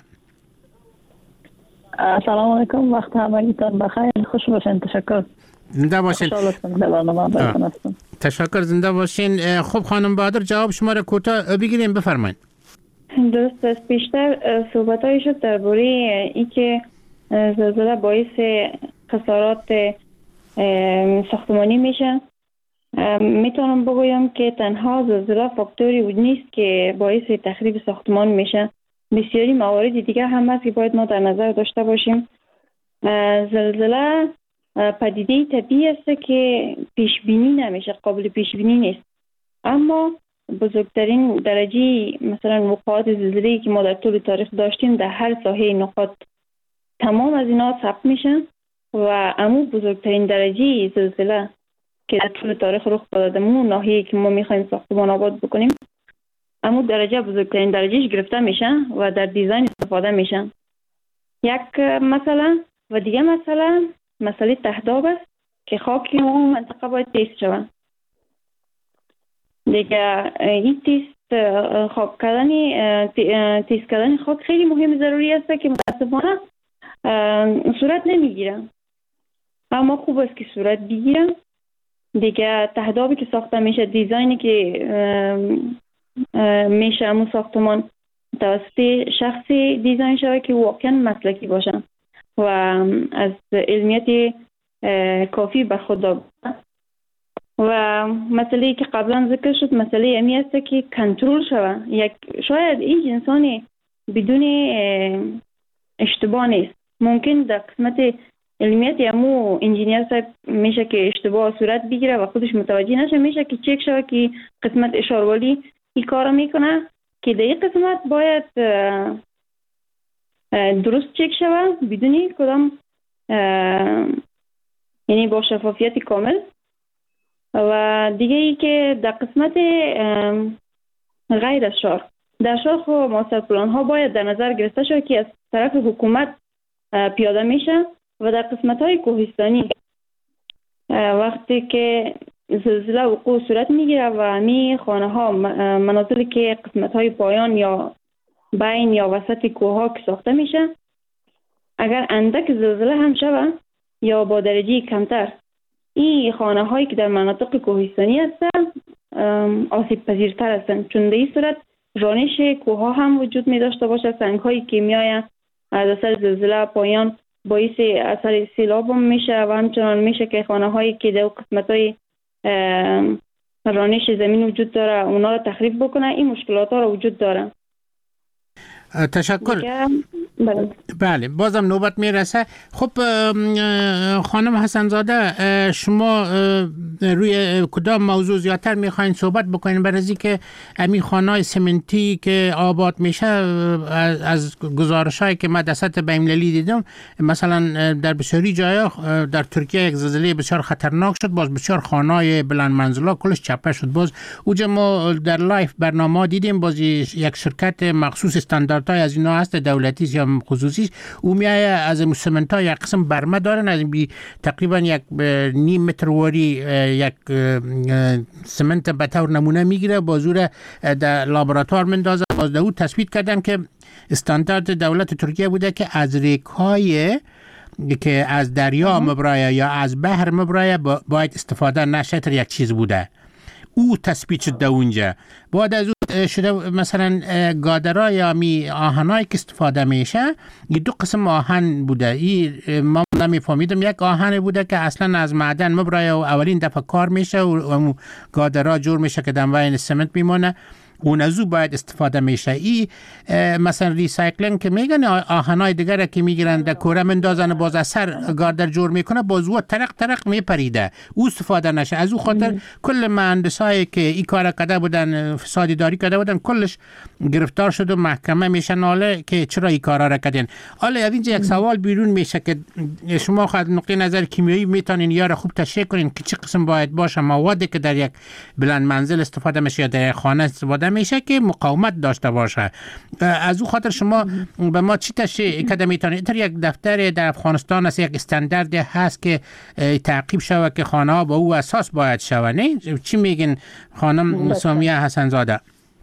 سلام علیکم، وقت همگیتان بخیر، خوش باشین. تشکر. زنده باشین. تشکر، زنده باشین. خب خانم بهادر جواب شما را کوتاه بگیریم، بفرمایید. درست است. بیشتر صحبت‌هایی شد درباره اینکه زلزله باعث خسارات ساختمانی میشه. میتونم بگویم که تنها زلزله فاکتوری نیست که باعث تخریب ساختمان میشه. بسیاری موارد دیگه هم هست که باید ما در نظر داشته باشیم. زلزله پدیده طبیعی است که پیش بینی نمیشه، قابل پیش بینی نیست. اما بزرگترین درجه مثلا وقوعات زلزله‌ای که ما در طول تاریخ داشتیم در هر ساحه نقاط تمام از اینا ثبت میشن و امو بزرگترین درجه زلزله که در طول تاریخ رخ داده در اون ناحیه‌ای که ما میخوایم ساختمان آباد بکنیم امو درجه بزرگترین درجهش گرفته میشه و در دیزاین استفاده میشه. یک مسئله و دیگه مسئله تهداب است که خاک اون منطقه باید تیست شود. دیگه این تیست کردن خاک خیلی مهم ضروری است که متاسفانه صورت نمیگیره، اما خوب است که صورت بگیره. دیگه تهدابی که ساخته میشه، دیزاینی که میشه همون ساختمان توسط شخصی دیزاین شده که واقعا مسلکی باشه و از علمیت کافی برخوردار. و مسئله که قبلا ذکر شد، مسئله امی است که کنترل شوه. شاید این انسانی بدون اشتباه نیست، ممکن در قسمت علمیت امو انجینیر صاحب میشه که اشتباه صورت بگیره و خودش متوجه نشه، میشه که چک شوه که قسمت اشاروالی این کار میکنه که در این قسمت باید درست چک شوه بدون کدام یعنی با شفافیت کامل. و دیگه ای که در قسمت غیر از شهر، در شهر خب ماستر پلان ها باید در نظر گرفته شود که از طرف حکومت پیاده میشه و در قسمت های کوهستانی وقتی که زلزله وقوع صورت میگیره و می خانه ها منازلی که قسمت های پایان یا بین یا وسط کوه ها که ساخته میشه، اگر اندک زلزله هم شود یا با درجه کمتر، این خانه هایی که در مناطق کوهستانی هستن آسیب پذیرتر هستند، چون در این صورت رانش کوه ها هم وجود می داشته باشه. سنگ هایی که می آید از اثر زلزله پایان باعث اثر سیلاب هم میشه و همچنان میشه که خانه هایی که در قسمت های رانش زمین وجود داره اونا رو تخریب بکنه. این مشکلات ها رو وجود داره. تشکر. بله بازم نوبت میرسه. خب خانم حسن زاده، شما روی کدام موضوع زیادتر میخواین صحبت بکنین؟ برای از که همین خانه‌های سمنتی که آباد میشه، از گزارش‌هایی که من در سطح بین‌المللی دیدم، مثلا در بسیاری جاها در ترکیه یک زلزله بسیار خطرناک شد، باز بسیار خانه‌های بلند منزلا کلش چپه شد. باز اوجا ما در لایف برنامه دیدیم، باز یک شرکت مخصوص استانداردهای از اینا هست، دولتی یا خصوصی، او میایه از سمنت ها یک قسم برمه دارن، از بی تقریبا یک نیم متر واری یک سمنت به طور نمونه میگیره، بازور در لابراتوار مندازه. باز او تثبیت کردن که استاندارد دولت ترکیه بوده که از ریک‌های که از دریا مبرایه یا از بحر مبرایه باید استفاده نشه، تر یک چیز بوده. او تثبیت شده اونجا. بعد از او شده مثلا گادرها یا آهنایی که استفاده میشه، یه دو قسم آهن بوده. این ما نمیفهمیدم، یک آهن بوده که اصلا از معدن مبرایه و اولین دفعه کار میشه و گادرها جور میشه که در بین سمنت میمونه، اون از او باید استفاده میشه. ای مثلا ریسایکلینگ که میگن آهنای دیگر که میگیرن در کوره مندازن باز اثر گاردر جور میکنه، باز او ترق میپریده، او استفاده نشه. از او خاطر کل مهندسایی که این کار کرده بودن، فسادی داری کرده بودن، کلش گرفتار شد و محکمه میشن. حالا که چرا این کارا را کردین؟ حالا از اینجا یک سوال بیرون میشه که شما خود نقطه نظر کیمیایی میتونین یا را خوب تشریح کنین که چه قسم باید باشه موادی که در یک بلند منزل استفاده میشه یا در خانه استفاده میشه که مقاومت داشته باشه. از او خاطر شما به ما چی تشریح کده میتونید؟ یک دفتر در افغانستان است، یک استاندارد هست که تعقیب شوه که خانه ها با او اساس باید شوه، نه؟ چی میگین خانم سامیه حسن زاده؟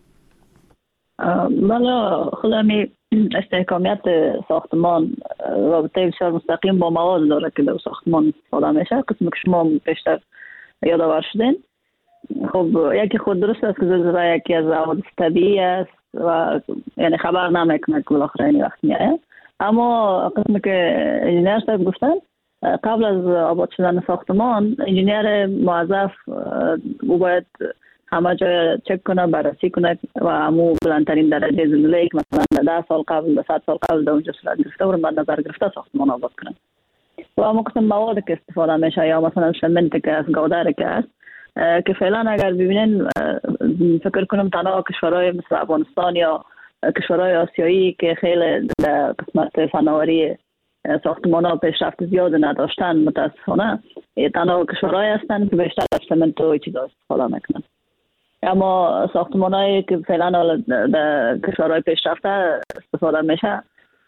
بله، خودمی استحکامیت ساختمان رابطه بسیار مستقیم با مواد داره که در ساختمان استفاده میشه. قسمی که شما بیشتر یادآور شدین، خب یکی خود درست است که زلزله یکی از حوادث طبیعی است و یعنی خبر نمیکنه که بالاخره این وقت میاد. اما قسمی که انجینیر صاحب گفتن، قبل از آباد شدن ساختمان انجینیر موظف او باید همه جای چک کنه، بررسی کنه و همو بلندترین درجه زلزله که مثلا 10 سال قبل 100 سال قبل در اونجا صورت گرفته و در نظر گرفته ساختمان آباد کنه. و همو قسم مواد که استفاده میشه یا مثلا سمنت که از گودر که است که فعلا اگر ببینین فکر کنم تنها کشورهای مثل افغانستان یا کشورهای آسیایی که خیلی در قسمت فناوری ساختمان ها پیشرفت زیاد نداشتن، متاسفانه تنها کشورهای هستند که بیشتر از سمنت و چیزا استفاده میکنن. اما ساختمان‌هایی که فعلا در کشورهای پیشرفته استفاده میشه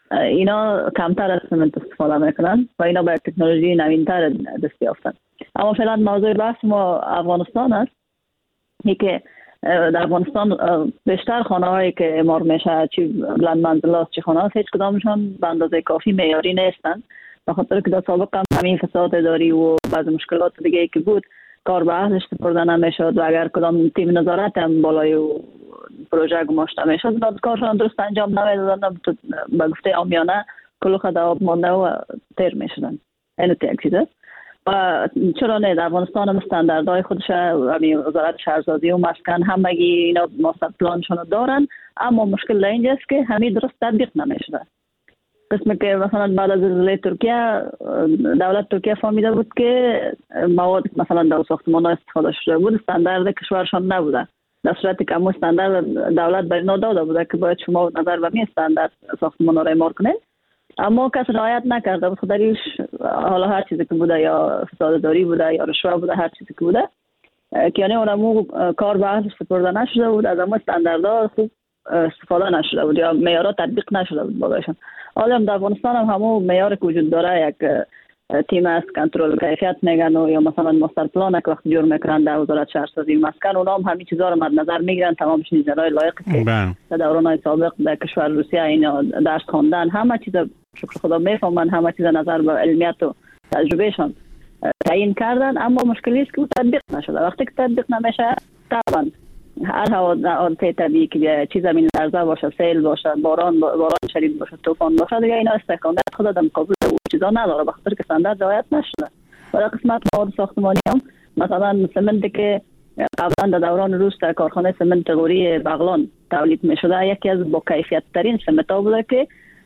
اینا کمتر از سمنت استفاده میکنن و اینا به تکنولوژی نوینتر دست یافتن. اما فعلا موضوع بحث ما افغانستان است. این که در افغانستان بیشتر خانه‌هایی که اعمار میشه چی بلند منزلات چی خانه هست هیچ کدامشان به اندازه کافی معیاری نیستن، به خاطر که در سابق هم همین فساد اداری و بعض مشکلات دیگه که بود کار به اهلش سپرده نمیشد و اگر کدام تیم نظارت هم بالای پروژه گماشته میشد کارشان درست انجام نمیدادن، به گفته عامیانه کلوخ در آب مانده و تیر میشدن. اینو یک چیزه. و چرا نه در افغانستان هم استانداردهای خودش وزارت شهرسازی و مسکن همگی اینا ماستر پلانشون دارن، اما مشکل در اینجاست که همین درست تطبیق نمیشده. قسمی که مثلا بعد از زلزله ترکیه دولت ترکیه فهمیده بود که مواد مثلا در ساختمان ها استفاده شده بود استاندارد کشورشان نبوده، در صورتی که همون استاندارد دولت بر اینا داده بوده که باید شما نظر به می استاندارد ساختمان ها را اعمار کنید، اما کس رعایت نکرده بود. خودش حالا هر چیزی که بوده یا فساد داری بوده یا رشوه بوده هر چیزی که بوده که یعنی اونمو کار به اهلش سپرده نشده بود، از همون استانداردها خوب استفاده نشده بود یا معیارها تطبیق نشده بود بالایشان. حالا در افغانستان هم همون معیار که وجود داره یک تیم است کنترل کیفیت میگن و یا مثلا ماستر پلان که وقت جور میکنن در وزارت شهرسازی و مسکن اونا هم همین چیزا رو مد نظر میگیرن، تمامش نیزرهای لایق که در دورانهای سابق در کشور روسیه اینا درس خواندن همه چیز شکر خدا میفهمن، همه چیز نظر به علمیت و تجربهشان تعیین کردن، اما مشکلی است که تطبیق نشده. وقتی که تطبیق نمیشه طبعا هر حادثه طبیعی که چیز زمین لرزه باشه، سیل باشه، باران شدید باشه، طوفان باشه دیگه اینا استحکامیت خود در مقابل او چیزا نداره، به خاطر که استاندارد رعایت نشده. و در قسمت مواد ساختمانی هم مثلا سمنت که قبلا در دوران روس در کارخانه سمنت غوری بغلان تولید میشده یکی از با کیفیت ترین سمنت ها بوده که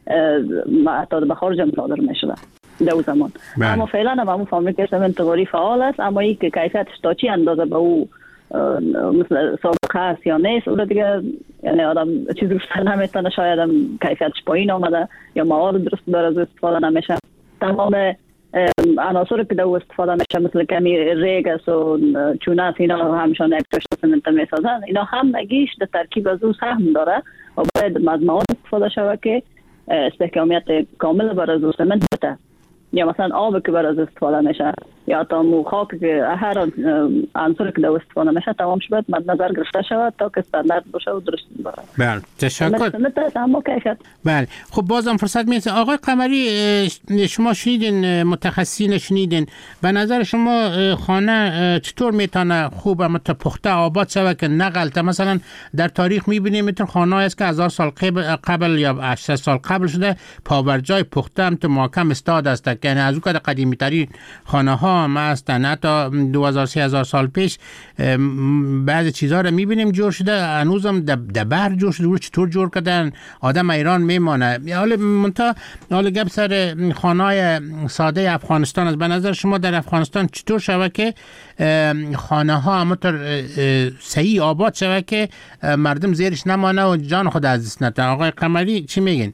حتی به خارج هم صادر میشده در اون زمان. اما فعلا هم همون فابریکه سمنت غوری فعال است، اما این که کیفیتش تا چی اندازه به او مثل سابقه هست یا نیست اون دیگه یعنی آدم چیزی گفتن نمیتونه، شاید هم کیفیتش پایین آمده یا مواد درست داره از استفاده نمیشه. تمام عناصر که در استفاده میشه مثل کمی ریگ است و چونه است اینا همشان یک کشت سمنت میسازن، اینا هم نگیش در ترکیب از او سهم داره و باید از مواد استفاده شود که استحکامیت کامل بر از سمنت بده. یا مثلا آب که بر از استفاده میشه یا تا خاک که هر عنصر که در استفاده میشه تمام شود مد نظر گرفته شود تا که استاندارد باشه و درست باشه. بله تشکر. بله خب بازم فرصت میرسه. آقای قمری شما شنیدین، متخصصین شنیدین، به نظر شما خانه چطور میتونه خوب پخته آباد شود که نغلطه؟ مثلا در تاریخ میبینیم میتونه خانه است که 1000 سال قبل یا 800 سال قبل شده پابرجای پخته هم تو محکم استاد است، یعنی از اون که قدیمی ترین خانه ها هم هستن، حتی 2000 سال پیش بعضی چیزها رو میبینیم جور شده، هنوزم دبر جور شده، چطور جور کردن آدم ایران میمانه. حالا گپ سر خانه‌های ساده افغانستان است. به نظر شما در افغانستان چطور شود که خانه ها همونطور صحیح آباد شود که مردم زیرش نمانه و جان خود از دست نده؟ آقای قمری چی میگین؟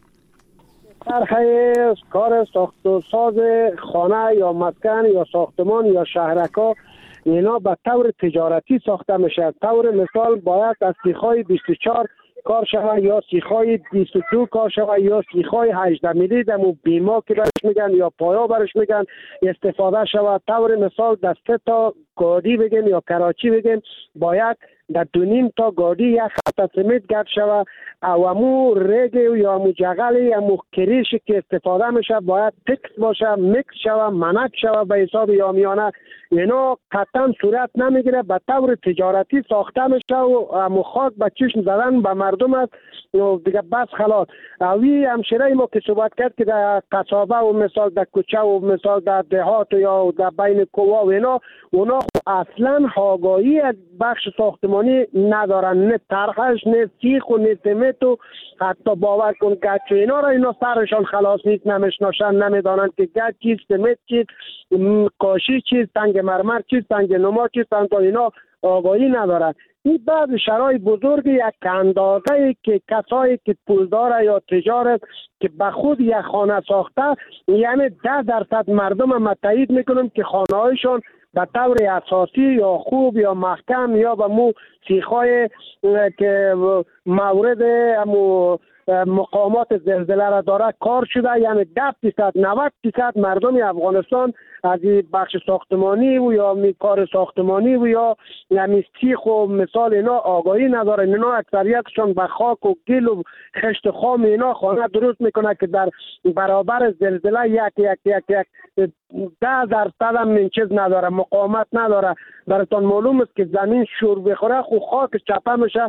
طرحه کار ساخت و ساز خانه یا مسکن یا ساختمان یا شهرکا اینا به طور تجارتی ساخته میشه. طور مثال باید از سیخای 24 کار شود یا سیخای 22 کار شود یا سیخای 18 میلی دمو بیما که برش میگن یا پایا برش میگن استفاده شود. طور مثال در 3 تا گاډی بگیم یا کراچی بگیم باید در 2.5 تا گاډی یک خط سمنت گرد شود او امو ریگ یا امو جغل امو کریشی که استفاده میشه باید تکس باشه، میکس شود، منک شود به حساب یامیانه. اینا قطعا صورت نمیگیره، به طور تجارتی ساخته میشه و امو خاک به چشم زدن به مردم است و دیگه بس خلاص. اوی همشیره ما که صحبت کرد که در قصابه و مثال در کوچه و مثال در دهات یا در بین کوه و اینا اونا اصلا آگاهی از بخش ساختمانی ندارن، نه طرحش نه سیخ و نه سمنت و حتی باور کن گچ اینا را اینا سرشان خلاص نیست، نمیشناسن، نمیدانن که گچ چیز، سمنت چیز، کاشی چیز، سنگ مرمر چیز، سنگ نما چیز، اینا آگاهی ندارن. این بعض شرای بزرگ یک اندازه که کسایی که پولدار یا تجارت که به خود یک خانه ساخته یعنی 10% مردم هم تایید میکنم که خانه هایشان به طور اساسی یا خوب یا محکم یا به مو سیخای که مورد مقامات زلزله را داره کار شده. یعنی 10% 90% مردم افغانستان از بخش ساختمانی و یا کار ساختمانی و یا یعنی سیخ و مثال اینا آگاهی نداره. اینا اکثریتشون به خاک و گل و خشت خام اینا خانه درست میکنه که در برابر زلزله یک 10% هم این چیز نداره، مقاومت نداره. براتون معلوم است که زمین شور بخوره خو خاک چپه میشه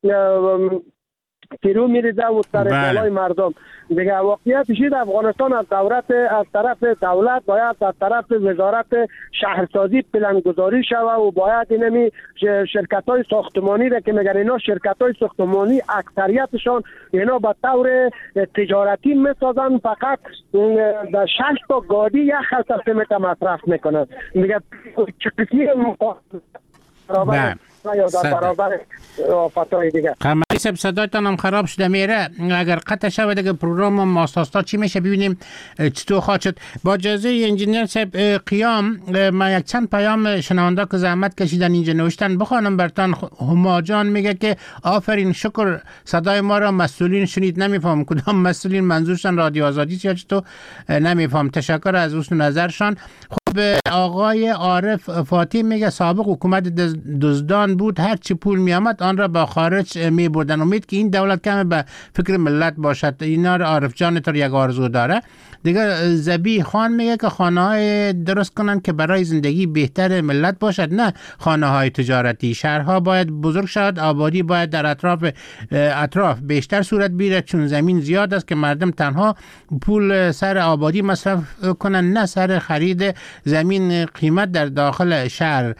تیرو میریزه و سر بالای مردم. دیگه واقعیتش این افغانستان از طرف دولت باید از طرف وزارت شهرسازی پلنگذاری شوه و باید اینمی شرکت‌های ساختمانی را که میگن اینا شرکت‌های ساختمانی اکثریتشان اینا به طور تجارتی میسازن، فقط در 6 تا گاڑی یک خط سمت مصرف میکنن. دیگه چقدر برابر یا در برابر آفات‌های دیگه. قمری صاحب صدایتان هم خراب شده میره. اگر قطع شود دیگه پروگرام ماساستا چی میشه ببینیم چطور خواهد شد. با اجازه انجینیر صاحب قیام، من یک چند پیام شنونده که زحمت کشیدن اینجا نوشتن بخوانم برتان. هما جان میگه که آفرین شکر صدای ما را مسئولین شنید. نمیفهم کدام مسئولین منظورشان رادیو آزادی یا چطور نمیفهم. تشکر از حسن نظرشان. به آقای عارف فاطمی میگه سابق حکومت دزدان بود، هر چی پول می آمد آن را با خارج می بردن. امید که این دولت کم به فکر ملت باشد. اینا را عارف جان تو یک آرزو داره. دیگه زبی خان میگه که خانه های درست کنن که برای زندگی بهتر ملت باشد، نه خانه های تجارتی. شهرها باید بزرگ شد، آبادی باید در اطراف بیشتر صورت بگیرد، چون زمین زیاد است که مردم تنها پول سر آبادی مصرف کنن، نه سر خرید زمین قیمت در داخل شهر.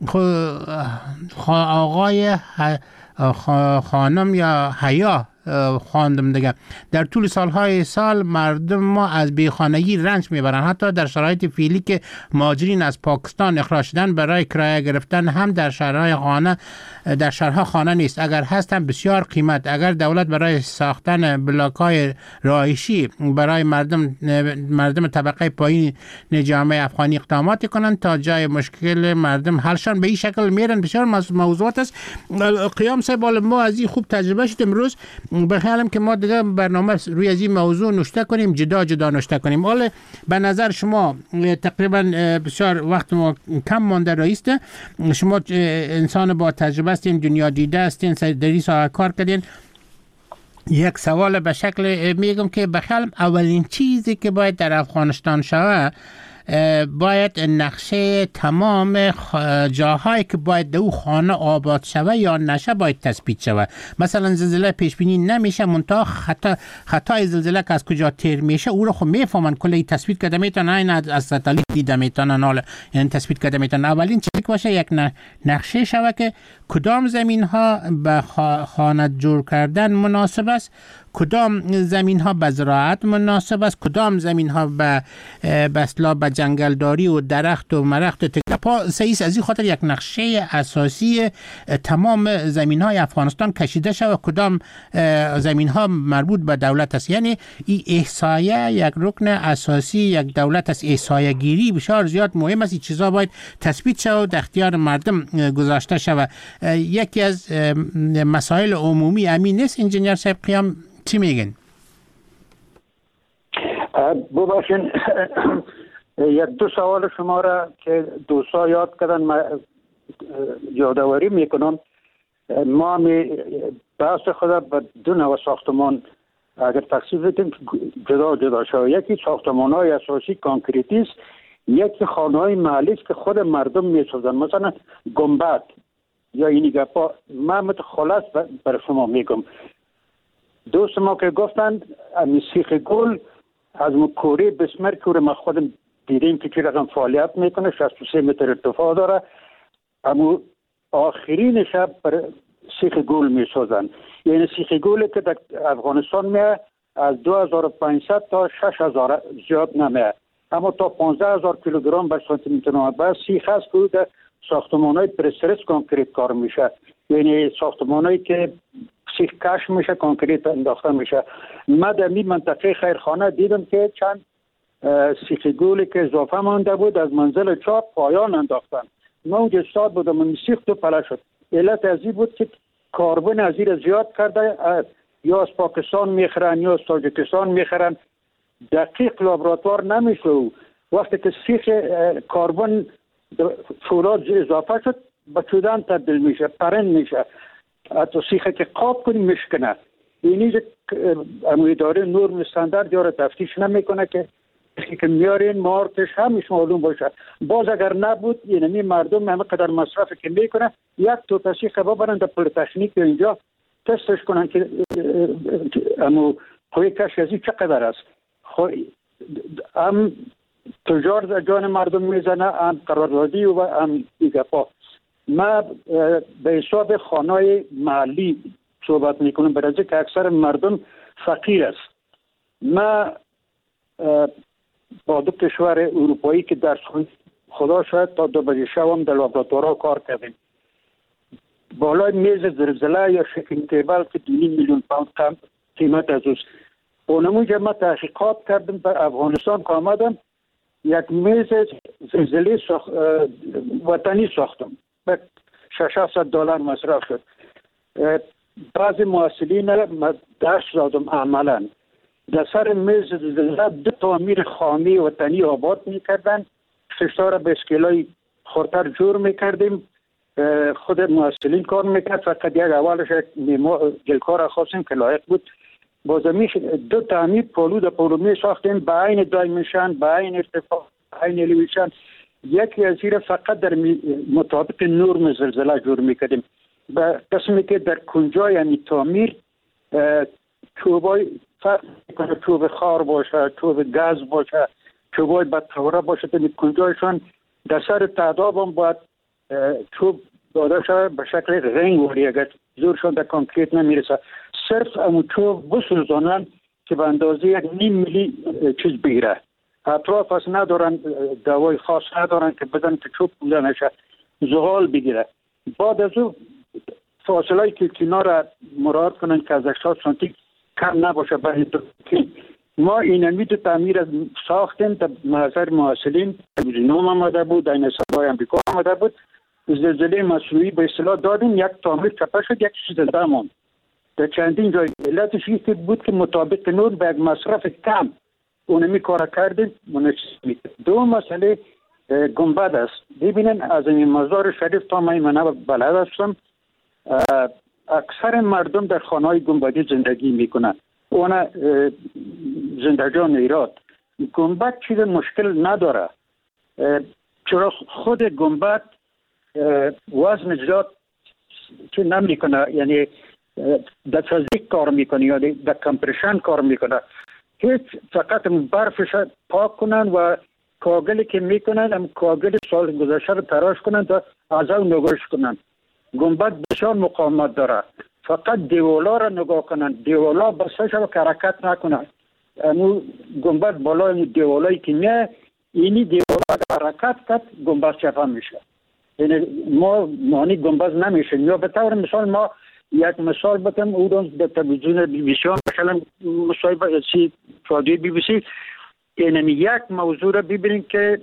آقای خانم یا حیا خواندم دیگه، در طول سال مردم ما از بیخانگی رنج میبرن. حتی در شرایط فعلی که مهاجرین از پاکستان اخراج شدن برای کرایه گرفتن هم در شهرها خانه نیست، اگر هست هم بسیار قیمت. اگر دولت برای ساختن بلاک‌های رهایشی برای مردم طبقه پایین جامعه افغانی اقداماتی کنند تا جای مشکل مردم حلشان، به این شکل میرن. بسیار موضوعات است. قیام صاحب ما از این خوب تجربه شد. امروز بخیالم که ما دیگه برنامه روی از این موضوع نوشته کنیم، جدا نوشته کنیم. حالا به نظر شما تقریبا بسیار وقت ما کم مانده رئیس، شما انسان با تجربه هستین، دنیا دیده هستین، در این ساحه کار کردین. یک سوال به شکل میگم که بخیالم اولین چیزی که باید در افغانستان شود باید نقشه تمام جاهایی که باید دو خانه آباد شوه یا نشه باید تثبیت شوه. مثلا زلزله پیش بینی نمیشه، منتها خطای زلزله که از کجا تیر میشه او رو خب میفهمن، کلی تثبیت کرده میتونن، این از ستالیت دیده میتونن، حالا این تثبیت کرده میتونن. اولین چیزی که باشه یک نقشه شوه که کدام زمین ها به خانه جور کردن مناسب است، کدام زمین ها به زراعت مناسب است، کدام زمین ها به جنگلداری و درخت و مرخت و تکپا سیس. از این خاطر یک نقشه اساسی تمام زمین های افغانستان کشیده شود، کدام زمین ها مربوط به دولت است. یعنی این احصایه یک رکن اساسی یک دولت است. احصایه گیری بسیار زیاد مهم است. این چیزا باید تثبیت شود و در اختیار مردم گذاشته شود. یکی از مسائل عمومی امین نیست. انجینیر صاحب قیام چی میگن؟ ببخشین یک دو سوال شما را که دوستا یاد کردن یادآوری میکنم. ما بحث خود به دو نوع ساختمان اگر تقسیم بدیم جدا شود. یکی ساختمان های اساسی کانکریتی است، یکی خانه های محلی است که خود مردم میسازن، مثلا گنبد یا اینی گپا. من خلاص برای شما میگم. دوست ما که گفتند سیخ گل از کوره بسمر که ما خودم دیدیم که چه رقم فعالیت میکنه، 63 متر ارتفاع داره، اما آخرین شب بر سیخ گل میسازن. یعنی سیخ گل که در افغانستان میه از 2500 تا 6000 زیاد نمیه، اما تا 15000 کیلوگرم بر سانتی متر بس سیخ هست که در ساختمان‌های پرسترس کانکریت کار میشه. یعنی ساختمان‌هایی که سیخ کش میشه، کانکریت انداخته میشه. من در این منطقه خیرخانه دیدم که چند سیخ گولی که اضافه مانده بود از منزل چاپ پایان انداختن. موج استاد بودم و سیخ تو پله شد. علت از این بود که کربن از این زیاد کرده، یا از پاکستان میخرن یا از تاجیکستان میخرن، دقیق لابراتوار نمیشه. وقتی که سیخ کربن فولاد اضافه شد به چودن تبدیل میشه، پرند میشه. حتی سیخه که قاب کنی مشکنه. اینی اداره نورم استاندارد یا تفتیش نمیکنه که میارین مارکش همیش معلوم باشه. باز اگر نبود یعنی مردم همه مصرف که میکنه یک تو سیخ ببرن در پلیتکنیک اینجا تستش کنن که امو قوی کش ازی چقدر است. هم تجار جان مردم میزنه، هم قراردادی و هم دیگه پا. ما به حساب خانه محلی صحبت میکنم، برای که اکثر مردم فقیر است. ما با دو کشور اروپایی که در خدا شاید تا 2 بجه شب در لابراتوارها کار کردیم. بالای میز زلزله یا شکل تیبل که 2.5 میلیون پوند قیمت از اوست. اونمونجا ما تحقیقات کردیم در افغانستان که آمدم یک میز زلزله وطنی ساختم. به $600 مصرف شد. بعضی محصلین را درس دادم عملا. در سر میز زلزله 2 تعمیر خانه وطنی آباد میکردن. خشتا را به اسکیلای خورتر جور میکردیم. خود محصلین کار میکرد. فقط یک اولش گلکار خواستیم که لایق بود. بازمی 2 تعمیر پولو می ساختیم به عین دایمنشن، به عین ارتفاع، به عین الیویشن. یکی از این فقط در مطابق نورم زلزله جور میکردیم. به قسمی که در کنجای یعنی تعمیر چوبای فرق میکنه، چوب خار باشه، چوب گاز باشه، چوبای بدقواره باشه. در کنجایشان در سر تعداب هم باید چوب داده شد به شکل رنگ وری، اگر زورشان در کانکریت نمیرسه. صرف امو چوب بسوزانن که به اندازه 1.5 میلی چیز بگیره. اطراف از ندارن، دوای خاص ندارن که بدن که چوب بوده نشه، زغال بگیره. بعد از او فاصله که کنار را مراعات کنن که از 80 سانتی کم نباشه. برای ما اینمی 2 تعمیر ساختیم در محضر محصلین. نوم آمده بود، این سبای امریکا آمده بود. زلزله مصنوعی به اصطلاح دادیم، یک تعمیر چپه شد، یک چیز زنده ماند. در چندین جای علتش این بود که مطابق نور به یک مصرف کم اونمی کار کردیم. دو مسئله گنبد است. ببینن از این مزار شریف تا من بلد هستم، اکثر مردم در خانه‌های گنبدی زندگی میکنن. اونا زندگان ایراد. گنبد چیز مشکل نداره، چرا خود گنبد وزن زیاد که نمیکنه، یعنی در فیزیک کار میکنه یا در کمپرشن کار میکنه. هیچ فقط برفش پاک کنن و کاغلی که میکنن هم کاغل سال گذشته رو تراش کنن تا از اون نگاش کنن. گنبد بسیار مقاومت داره. فقط دیوالا را نگاه کنن، دیوالا بسته شد که حرکت نکنن. گنبد بالای دیوالایی که میه، اینی دیوالا حرکت کرد گنبد چپه میشه. یعنی ما مانی گنبد نمیشه. یا به طور مثال ما یک مثال بتم او در تلویزیون بی بی سی مثلا مصاحبه سی رادیو بی بی سی اینمی یک موضوع را ببینید که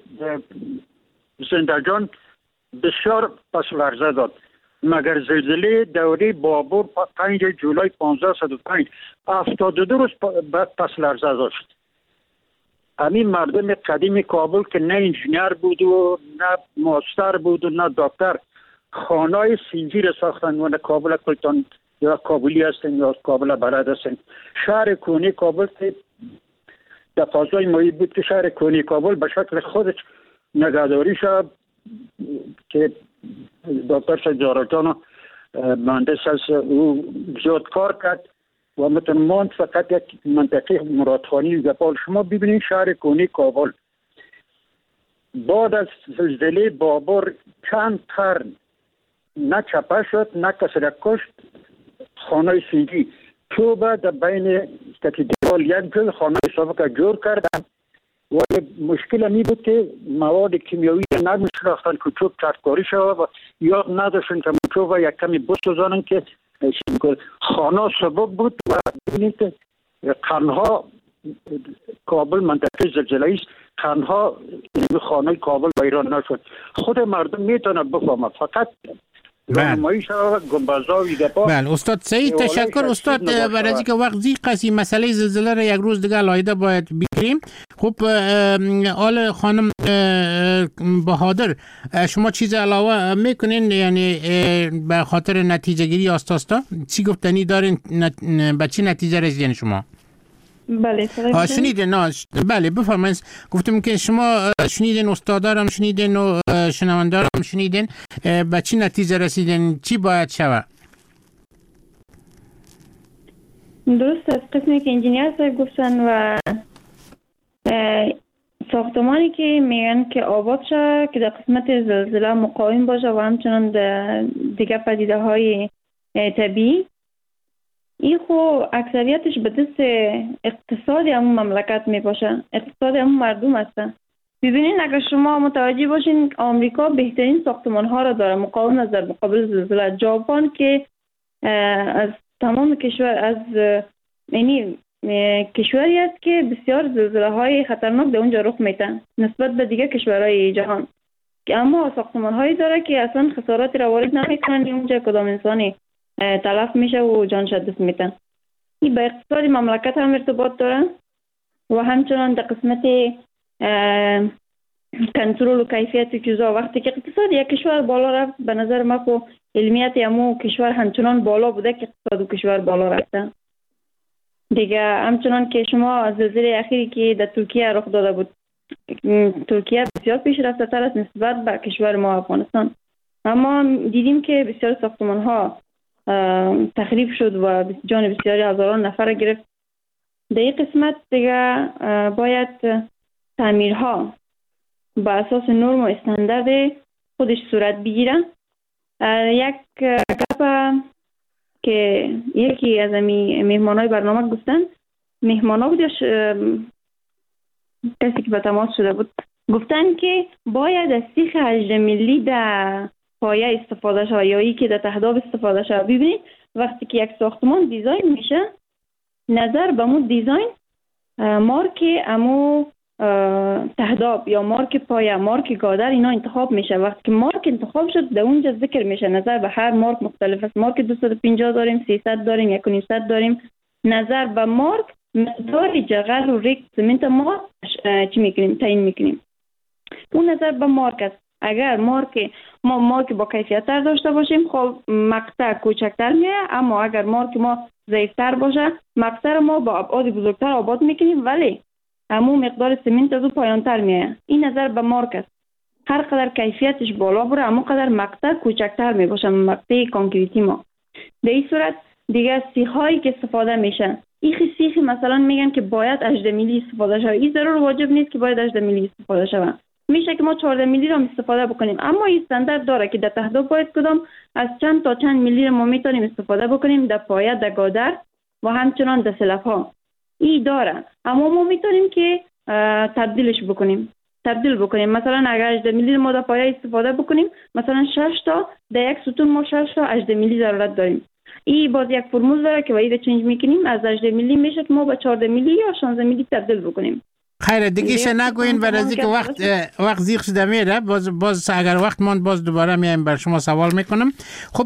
زندگان بسیار پس لرزه داد. مگر زلزله دوره بابور 5 جولای 1505 72 روز بعد پس لرزه داشت. همین مردم قدیم کابل که نه انجینیر بود و نه ماستر بود و نه دکتر، خانه‌های سنجی را ساختن. و کابل کلتان یا کابلی هستن یا کابل بلد هستن. شهر کونی کابل که در فضای مایی بود که شهر کونی کابل به شکل خودش نگهداری شد که دکتر سجارجان مهندس از او زیاد کار کرد و متنماند فقط یک منطقه مرادخانی گپال. شما ببینید شهر کونی کابل بعد از زلزله بابر چند قرن نه چپه شد نه کسی را کشت. خانه سنگی چوبه در بین دیوال یک جل خانه سابقه جور کردن. ولی مشکل می بود که مواد کیمیایی نمیشناختن که چوب چرکاری شود و یاد نداشتن که چوب یک کمی بسوزانن که خانه سبک بود. و ببینید که قرنها کابل منطقه زلزله‌ای است، تنها خانه کابل ویران نشد. خود مردم میتونه بفهمه، فقط نمایش ها گنبزها و ایده‌ها. بله استاد سعید تشکر استاد. برای اینکه وقت زیق است مسئله زلزله را یک روز دیگه لایده باید بگیریم. خب آل خانم بهادر شما چیز علاوه میکنین یعنی به خاطر نتیجه گیری آستاستا چی گفتنی دارین به چی نتیجه رسیدین شما؟ بله شنیدین؟ بله بفرمایید. گفتم که شما شنیدین، استادارم شنیدین و شنوندارم شنیدین، به چی نتیجه رسیدین؟ چی باید شود؟ درست از قسمی که انجینیر صاحب گفتن و ساختمانی که میگن که آباد شد که در قسمت زلزله مقاوم باشه و همچنان دیگه پدیده های طبیعی، این خو اکثریتش به دست اقتصادی همون مملکت می باشه، اقتصاد همون مردم هستن. ببینین اگر شما متوجه باشین آمریکا بهترین ساختمان ها را داره مقاوم در مقابل زلزله. ژاپن که از تمام کشور از یعنی کشوری است که بسیار زلزله های خطرناک در اونجا رخ میتن نسبت به دیگه کشورهای جهان، اما ساختمان هایی داره که اصلا خسارات را وارد نمیکنن اونجا کدام انسانی تلف میشه و جانش دست میتن. این به اقتصاد مملکت هم ارتباط داره و همچنان در قسمت کنترل و کیفیت چیزا. وقتی که اقتصاد یک کشور بالا رفت به نظر ما خو علمیت همو کشور همچنان بالا بوده که اقتصاد و کشور بالا رفته دیگه. همچنان که شما زلزله اخیری که در ترکیه رخ داده بود، ترکیه بسیار پیشرفته تر است نسبت به کشور ما افغانستان، اما دیدیم که بسیار ساختمان ها تخریب شد و جان بسیاری هزاران نفر گرفت. در این قسمت دیگه باید تعمیرها با اساس نرم و استاندارد خودش صورت بگیرن. یک گپ که یکی از مهمانای برنامه گفتن، مهمانا بودش کسی که به تماس شده بود، گفتن که باید از سیخ 18 میلی در پایه استفاده شود یا ای که در تهداب استفاده شود. ببینید وقتی که یک ساختمان دیزاین میشه، نظر به مو دیزاین مارک امو تهداب یا مارک پایه، مارک گادر اینا انتخاب میشه. وقتی که مارک انتخاب شد در اونجا ذکر میشه. نظر به هر مارک مختلف است. مارک 250 داریم، 300 داریم، 1.5 داریم. نظر به مارک مقدار جغل و ریک سمنت ما چی میکنیم تعیین میکنیم. اون نظر به مارک است. اگر مارک با کیفیت تر داشته باشیم خب مقطع کوچکتر میه، اما اگر مارک ما ضعیفتر باشه مقطع ما با ابعاد بزرگتر آباد میکنیم ولی همون مقدار سمنت از او پایانتر میه. این نظر به مارک است. هر قدر کیفیتش بالا بره همون قدر مقطع کوچکتر میباشه، مقطع کانکریتی ما. در این صورت دیگه سیخ هایی که استفاده میشن، این سیخ مثلا میگن که باید 18 میلی استفاده شود. این ضرور واجب نیست که باید 18 میلی استفاده شود. میشه که ما 14 میلی را استفاده بکنیم، اما این استاندارد داره که در تهداب باید کدام از چند تا چند میلی ما میتونیم استفاده بکنیم در پایه، در گادر و همچنان در سلف ها. این داره، اما ما میتونیم که تبدیل بکنیم. مثلا اگر 18 میلی ما در پایه استفاده بکنیم، مثلا 6 تا در یک ستون ما 6 تا 18 میلی ضرورت داریم. این باز یک فرمول داره که باید چنج میکنیم، از 18 میلی میشه که ما به 14 میلی یا 16 میلی تبدیل بکنیم. خیر دیگه نگوین برای اینکه وقت زیغ شده میره. باز اگر وقت ماند باز دوباره میایم بر شما سوال میکنم. خب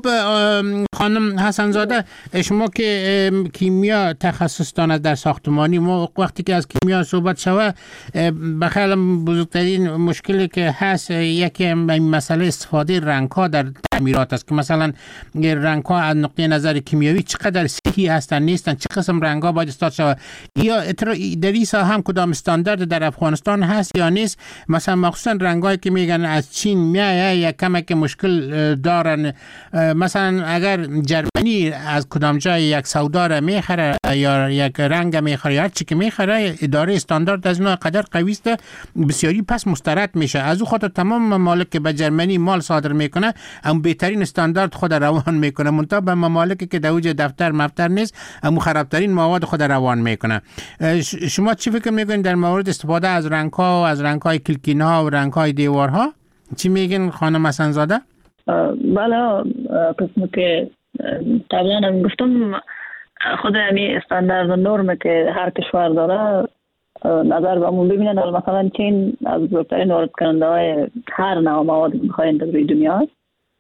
خانم حسن زاده، شما که کیمیا تخصص دارید در ساختمانی، ما وقتی که از کیمیا صحبت شود بخیر بزرگترین مشکلی که هست یکی مسئله استفاده رنگ ها در تعمیرات است که مثلا رنگ ها از نقطه نظر کیمیایی چقدر صحیح هستن نیستن، چه قسم رنگ ها باید استفاده شود، یا در این ساحه هم کدام استاندارد در افغانستان هست یا نیست. مثلا مخصوصا رنگایی که میگن از چین میایه یا کمک مشکل دارن. مثلا اگر جرمنی از کدام جای یک سودا را میخره یا یک رنگ میخره یا چی که میخره، اداره استاندارد از اونها قدر قوی است بسیاری پس مسترد میشه. از او خاطر تمام ممالک که به جرمنی مال صادر میکنه هم بهترین استاندارد خود روان میکنه، منتها به ممالکی که در اوج دفتر مفتر نیست هم خرابترین مواد خود روان میکنه. شما چی فکر میکنید در مورد استفاده از رنگ‌ها و از رنگ‌های کلکین‌ها و رنگ‌های دیوارها؟ چی میگین خانم حسن زاده؟ بله، قسمی که قبلا هم گفتم خود همین استاندارد و نرم که هر کشور داره نظر به همون ببینن. مثلا چین از بزرگترین وارد کننده های هر نوع مواد بخواین در روی دنیا است،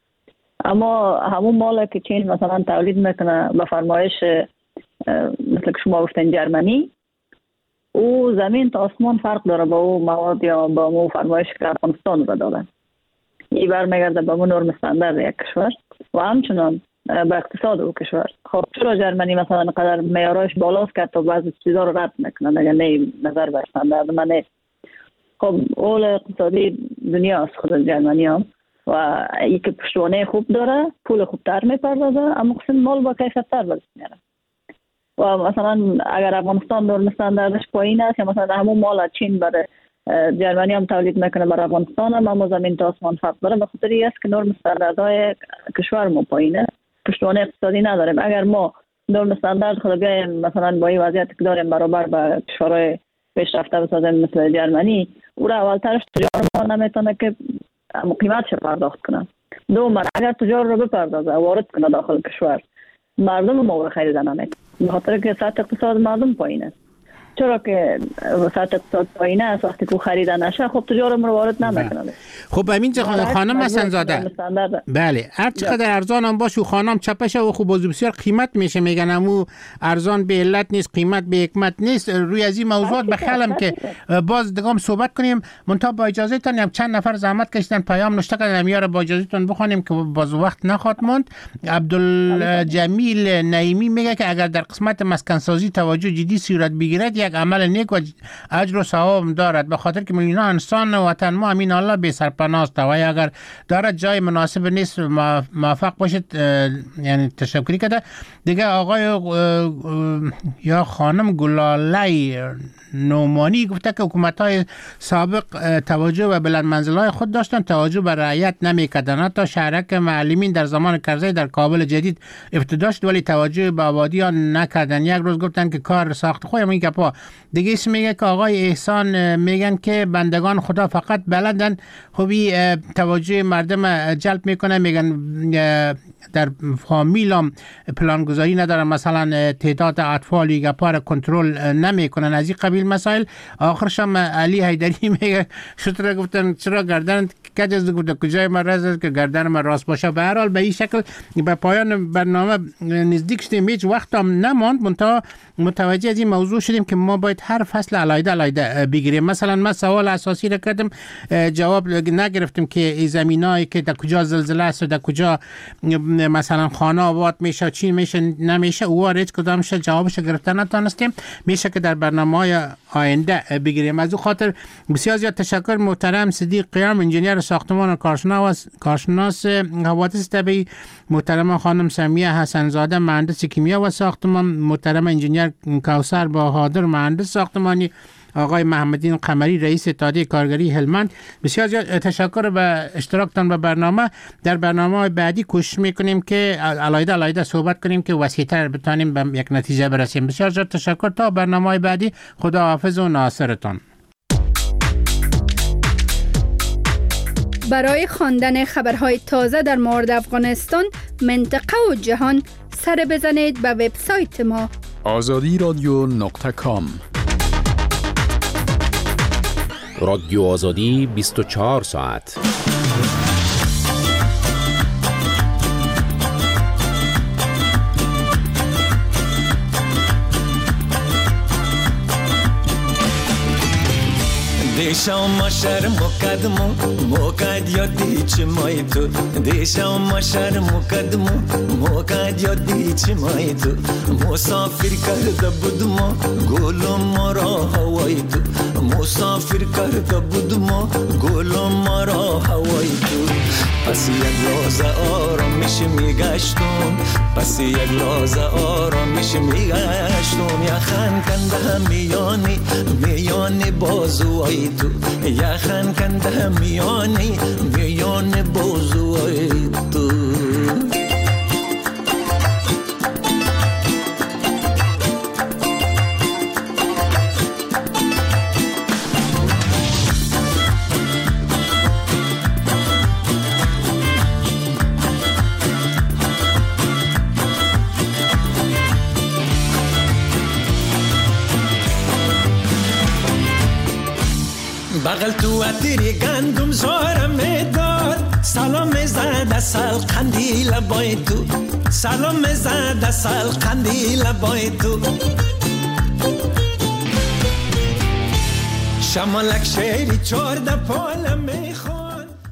اما همون مالا که چین مثلا تولید میکنه به فرمایش مثل که شما گفتین جرمنی، او زمین تا آسمان فرق داره با او مواد یا با او فرمایش که افغانستان رو دادن. این برمیگرده به اون نرم استاندارد یک کشور و همچنان به اقتصاد او کشور. خب چرا جرمنی مثلا قدر معیارش بالاست که تا بعضی چیزا رو رد میکنه اگر نه نظر به استاندارد من نیست. خب اول اقتصادی دنیا است خود جرمنی هم و ای که پشتوانه خوب داره پول خوبتر میپردازه، اما قسم مال با کیفیت تر برس میاره. و مثلا اگر افغانستان نرم استانداردش پایین است یا مثلا همون مال چین برای جرمنی هم تولید میکنه برای افغانستان هم، اما زمین تا آسمان فرق داره. به خاطر این است که نرم استانداردهای کشور ما پایینه، پشتوانه اقتصادی نداریم. اگر ما نرم استاندارد خود بیایم مثلا با این وضعیت که داریم برابر با کشورهای پیشرفته بسازیم مثل جرمنی، او را اولترش تجار ما نمیتونه که قیمتش پرداخت کنه. دوم اگر تجار رو بپردازه وارد کنه داخل کشور، مردم ما رو خریدن نمیکنه، به خاطر که سطح اقتصاد مردم پایینه. چرا که سطح اقتصاد پایینه است، وقتی که خریدن نشه خب تجارم رو وارد نمیکنه. خب همین خانم حسن‌زاده، بله هر چقدر ارزان هم باشه خانم چپشه و خوب بسیار قیمت میشه، میگن امو ارزان به علت نیست، قیمت به حکمت نیست. روی از این موضوعات بخیالم که باز دگام صحبت کنیم. منتها با اجازه تان چند نفر زحمت کشیدن پیام نوشته کردن، میاره با اجازه تان بخونیم که باز وقت نخواد موند. عبدالجمیل نعیمی میگه که اگر در قسمت مسکن سازی توجه جدی صورت بگیرد یک عمل نیک و اجر و ثواب دارد، به خاطر که میلیون انسان وطن ما امین الله بی سرپناه است و اگر دارد جای مناسب نیست موفق باشید. یعنی تشکری کرده دیگه. آقای یا خانم گلالی نومانی گفته که حکومت‌های سابق توجه به بلند منزل‌های خود داشتن، توجه به رعیت نمی‌کردند. حتی شهرک معلمین در زمان کرزی در کابل جدید ابتدا شد ولی توجه به آبادیان نکردن. یک روز گفتن که کار ساخت خودم این گپا دیگه. اسم میگه که آقای احسان میگن که بندگان خدا فقط بلندن. خوبی توجه مردم جلب میکنه، میگن در فامیل هم پلانگذاری ندارن، مثلا تعداد اطفال گپا کنترل نمیکنن، از این قبیل مسائل. آخرش هم علی حیدری میگه شطور گفتن چرا گردن کجاست، گفت کجای مرز است که گردن من راست باشه. به هر حال به این شکل به پایان برنامه نزدیک شدیم، هیچ وقت هم نماند. منتها متوجه از این موضوع شدیم که ما باید هر فصل علاوه بگیریم. مثلا من سوال اساسی را کردم جواب نگرفتم که زمینایی که در کجا زلزله است و در کجا مثلا خانه آباد میشه چی میشه نمیشه، او هیچ کدامش جوابش گرفتن نتونستیم. میشه که در برنامه‌های آینده بگیریم. از او خاطر بسیار زیاد تشکر محترم صدیق قیام انجینیر ساختمان و کارشناس حوادث طبیعی، محترم خانم سمیه حسن‌زاده مهندس کیمیا و ساختمان، محترم انجینیر کوثر بهادر مهندس ساختمانی، آقای محمدین قمری رئیس اتحادیه کارگری هلمند. بسیار زیاد تشکر به اشتراکتان به برنامه. در برنامه بعدی کوشش میکنیم که علاوه صحبت کنیم که وسیع‌تر بتونیم به یک نتیجه برسیم. بسیار زیاد تشکر. تا برنامه بعدی خدا حافظ و ناصرتان. برای خواندن خبرهای تازه در مورد افغانستان، منطقه و جهان سر بزنید به وبسایت ما azadiradyo.com. رادیو آزادی 24 ساعت. دیشا ما شهر مقد یادی چه مای تو، دیشا ما شهر مقد یادی چه مای تو، مسافر کرده بود ما گلم ما را هوای تو، مسافر کرده بود ما گلم ما را هوای تو. پس یک لحظه آرامش میگشتم، پس یک لحظه آرامش میگشتم، یخن کنده میانی بازوهای تو، یخن کنده میانی بازوهای تو. بغل تو اتری گندم زارم داد سلام زد سال قندیل بای تو سلام زد سال قندیل بای تو شمالک شیری چورده پالم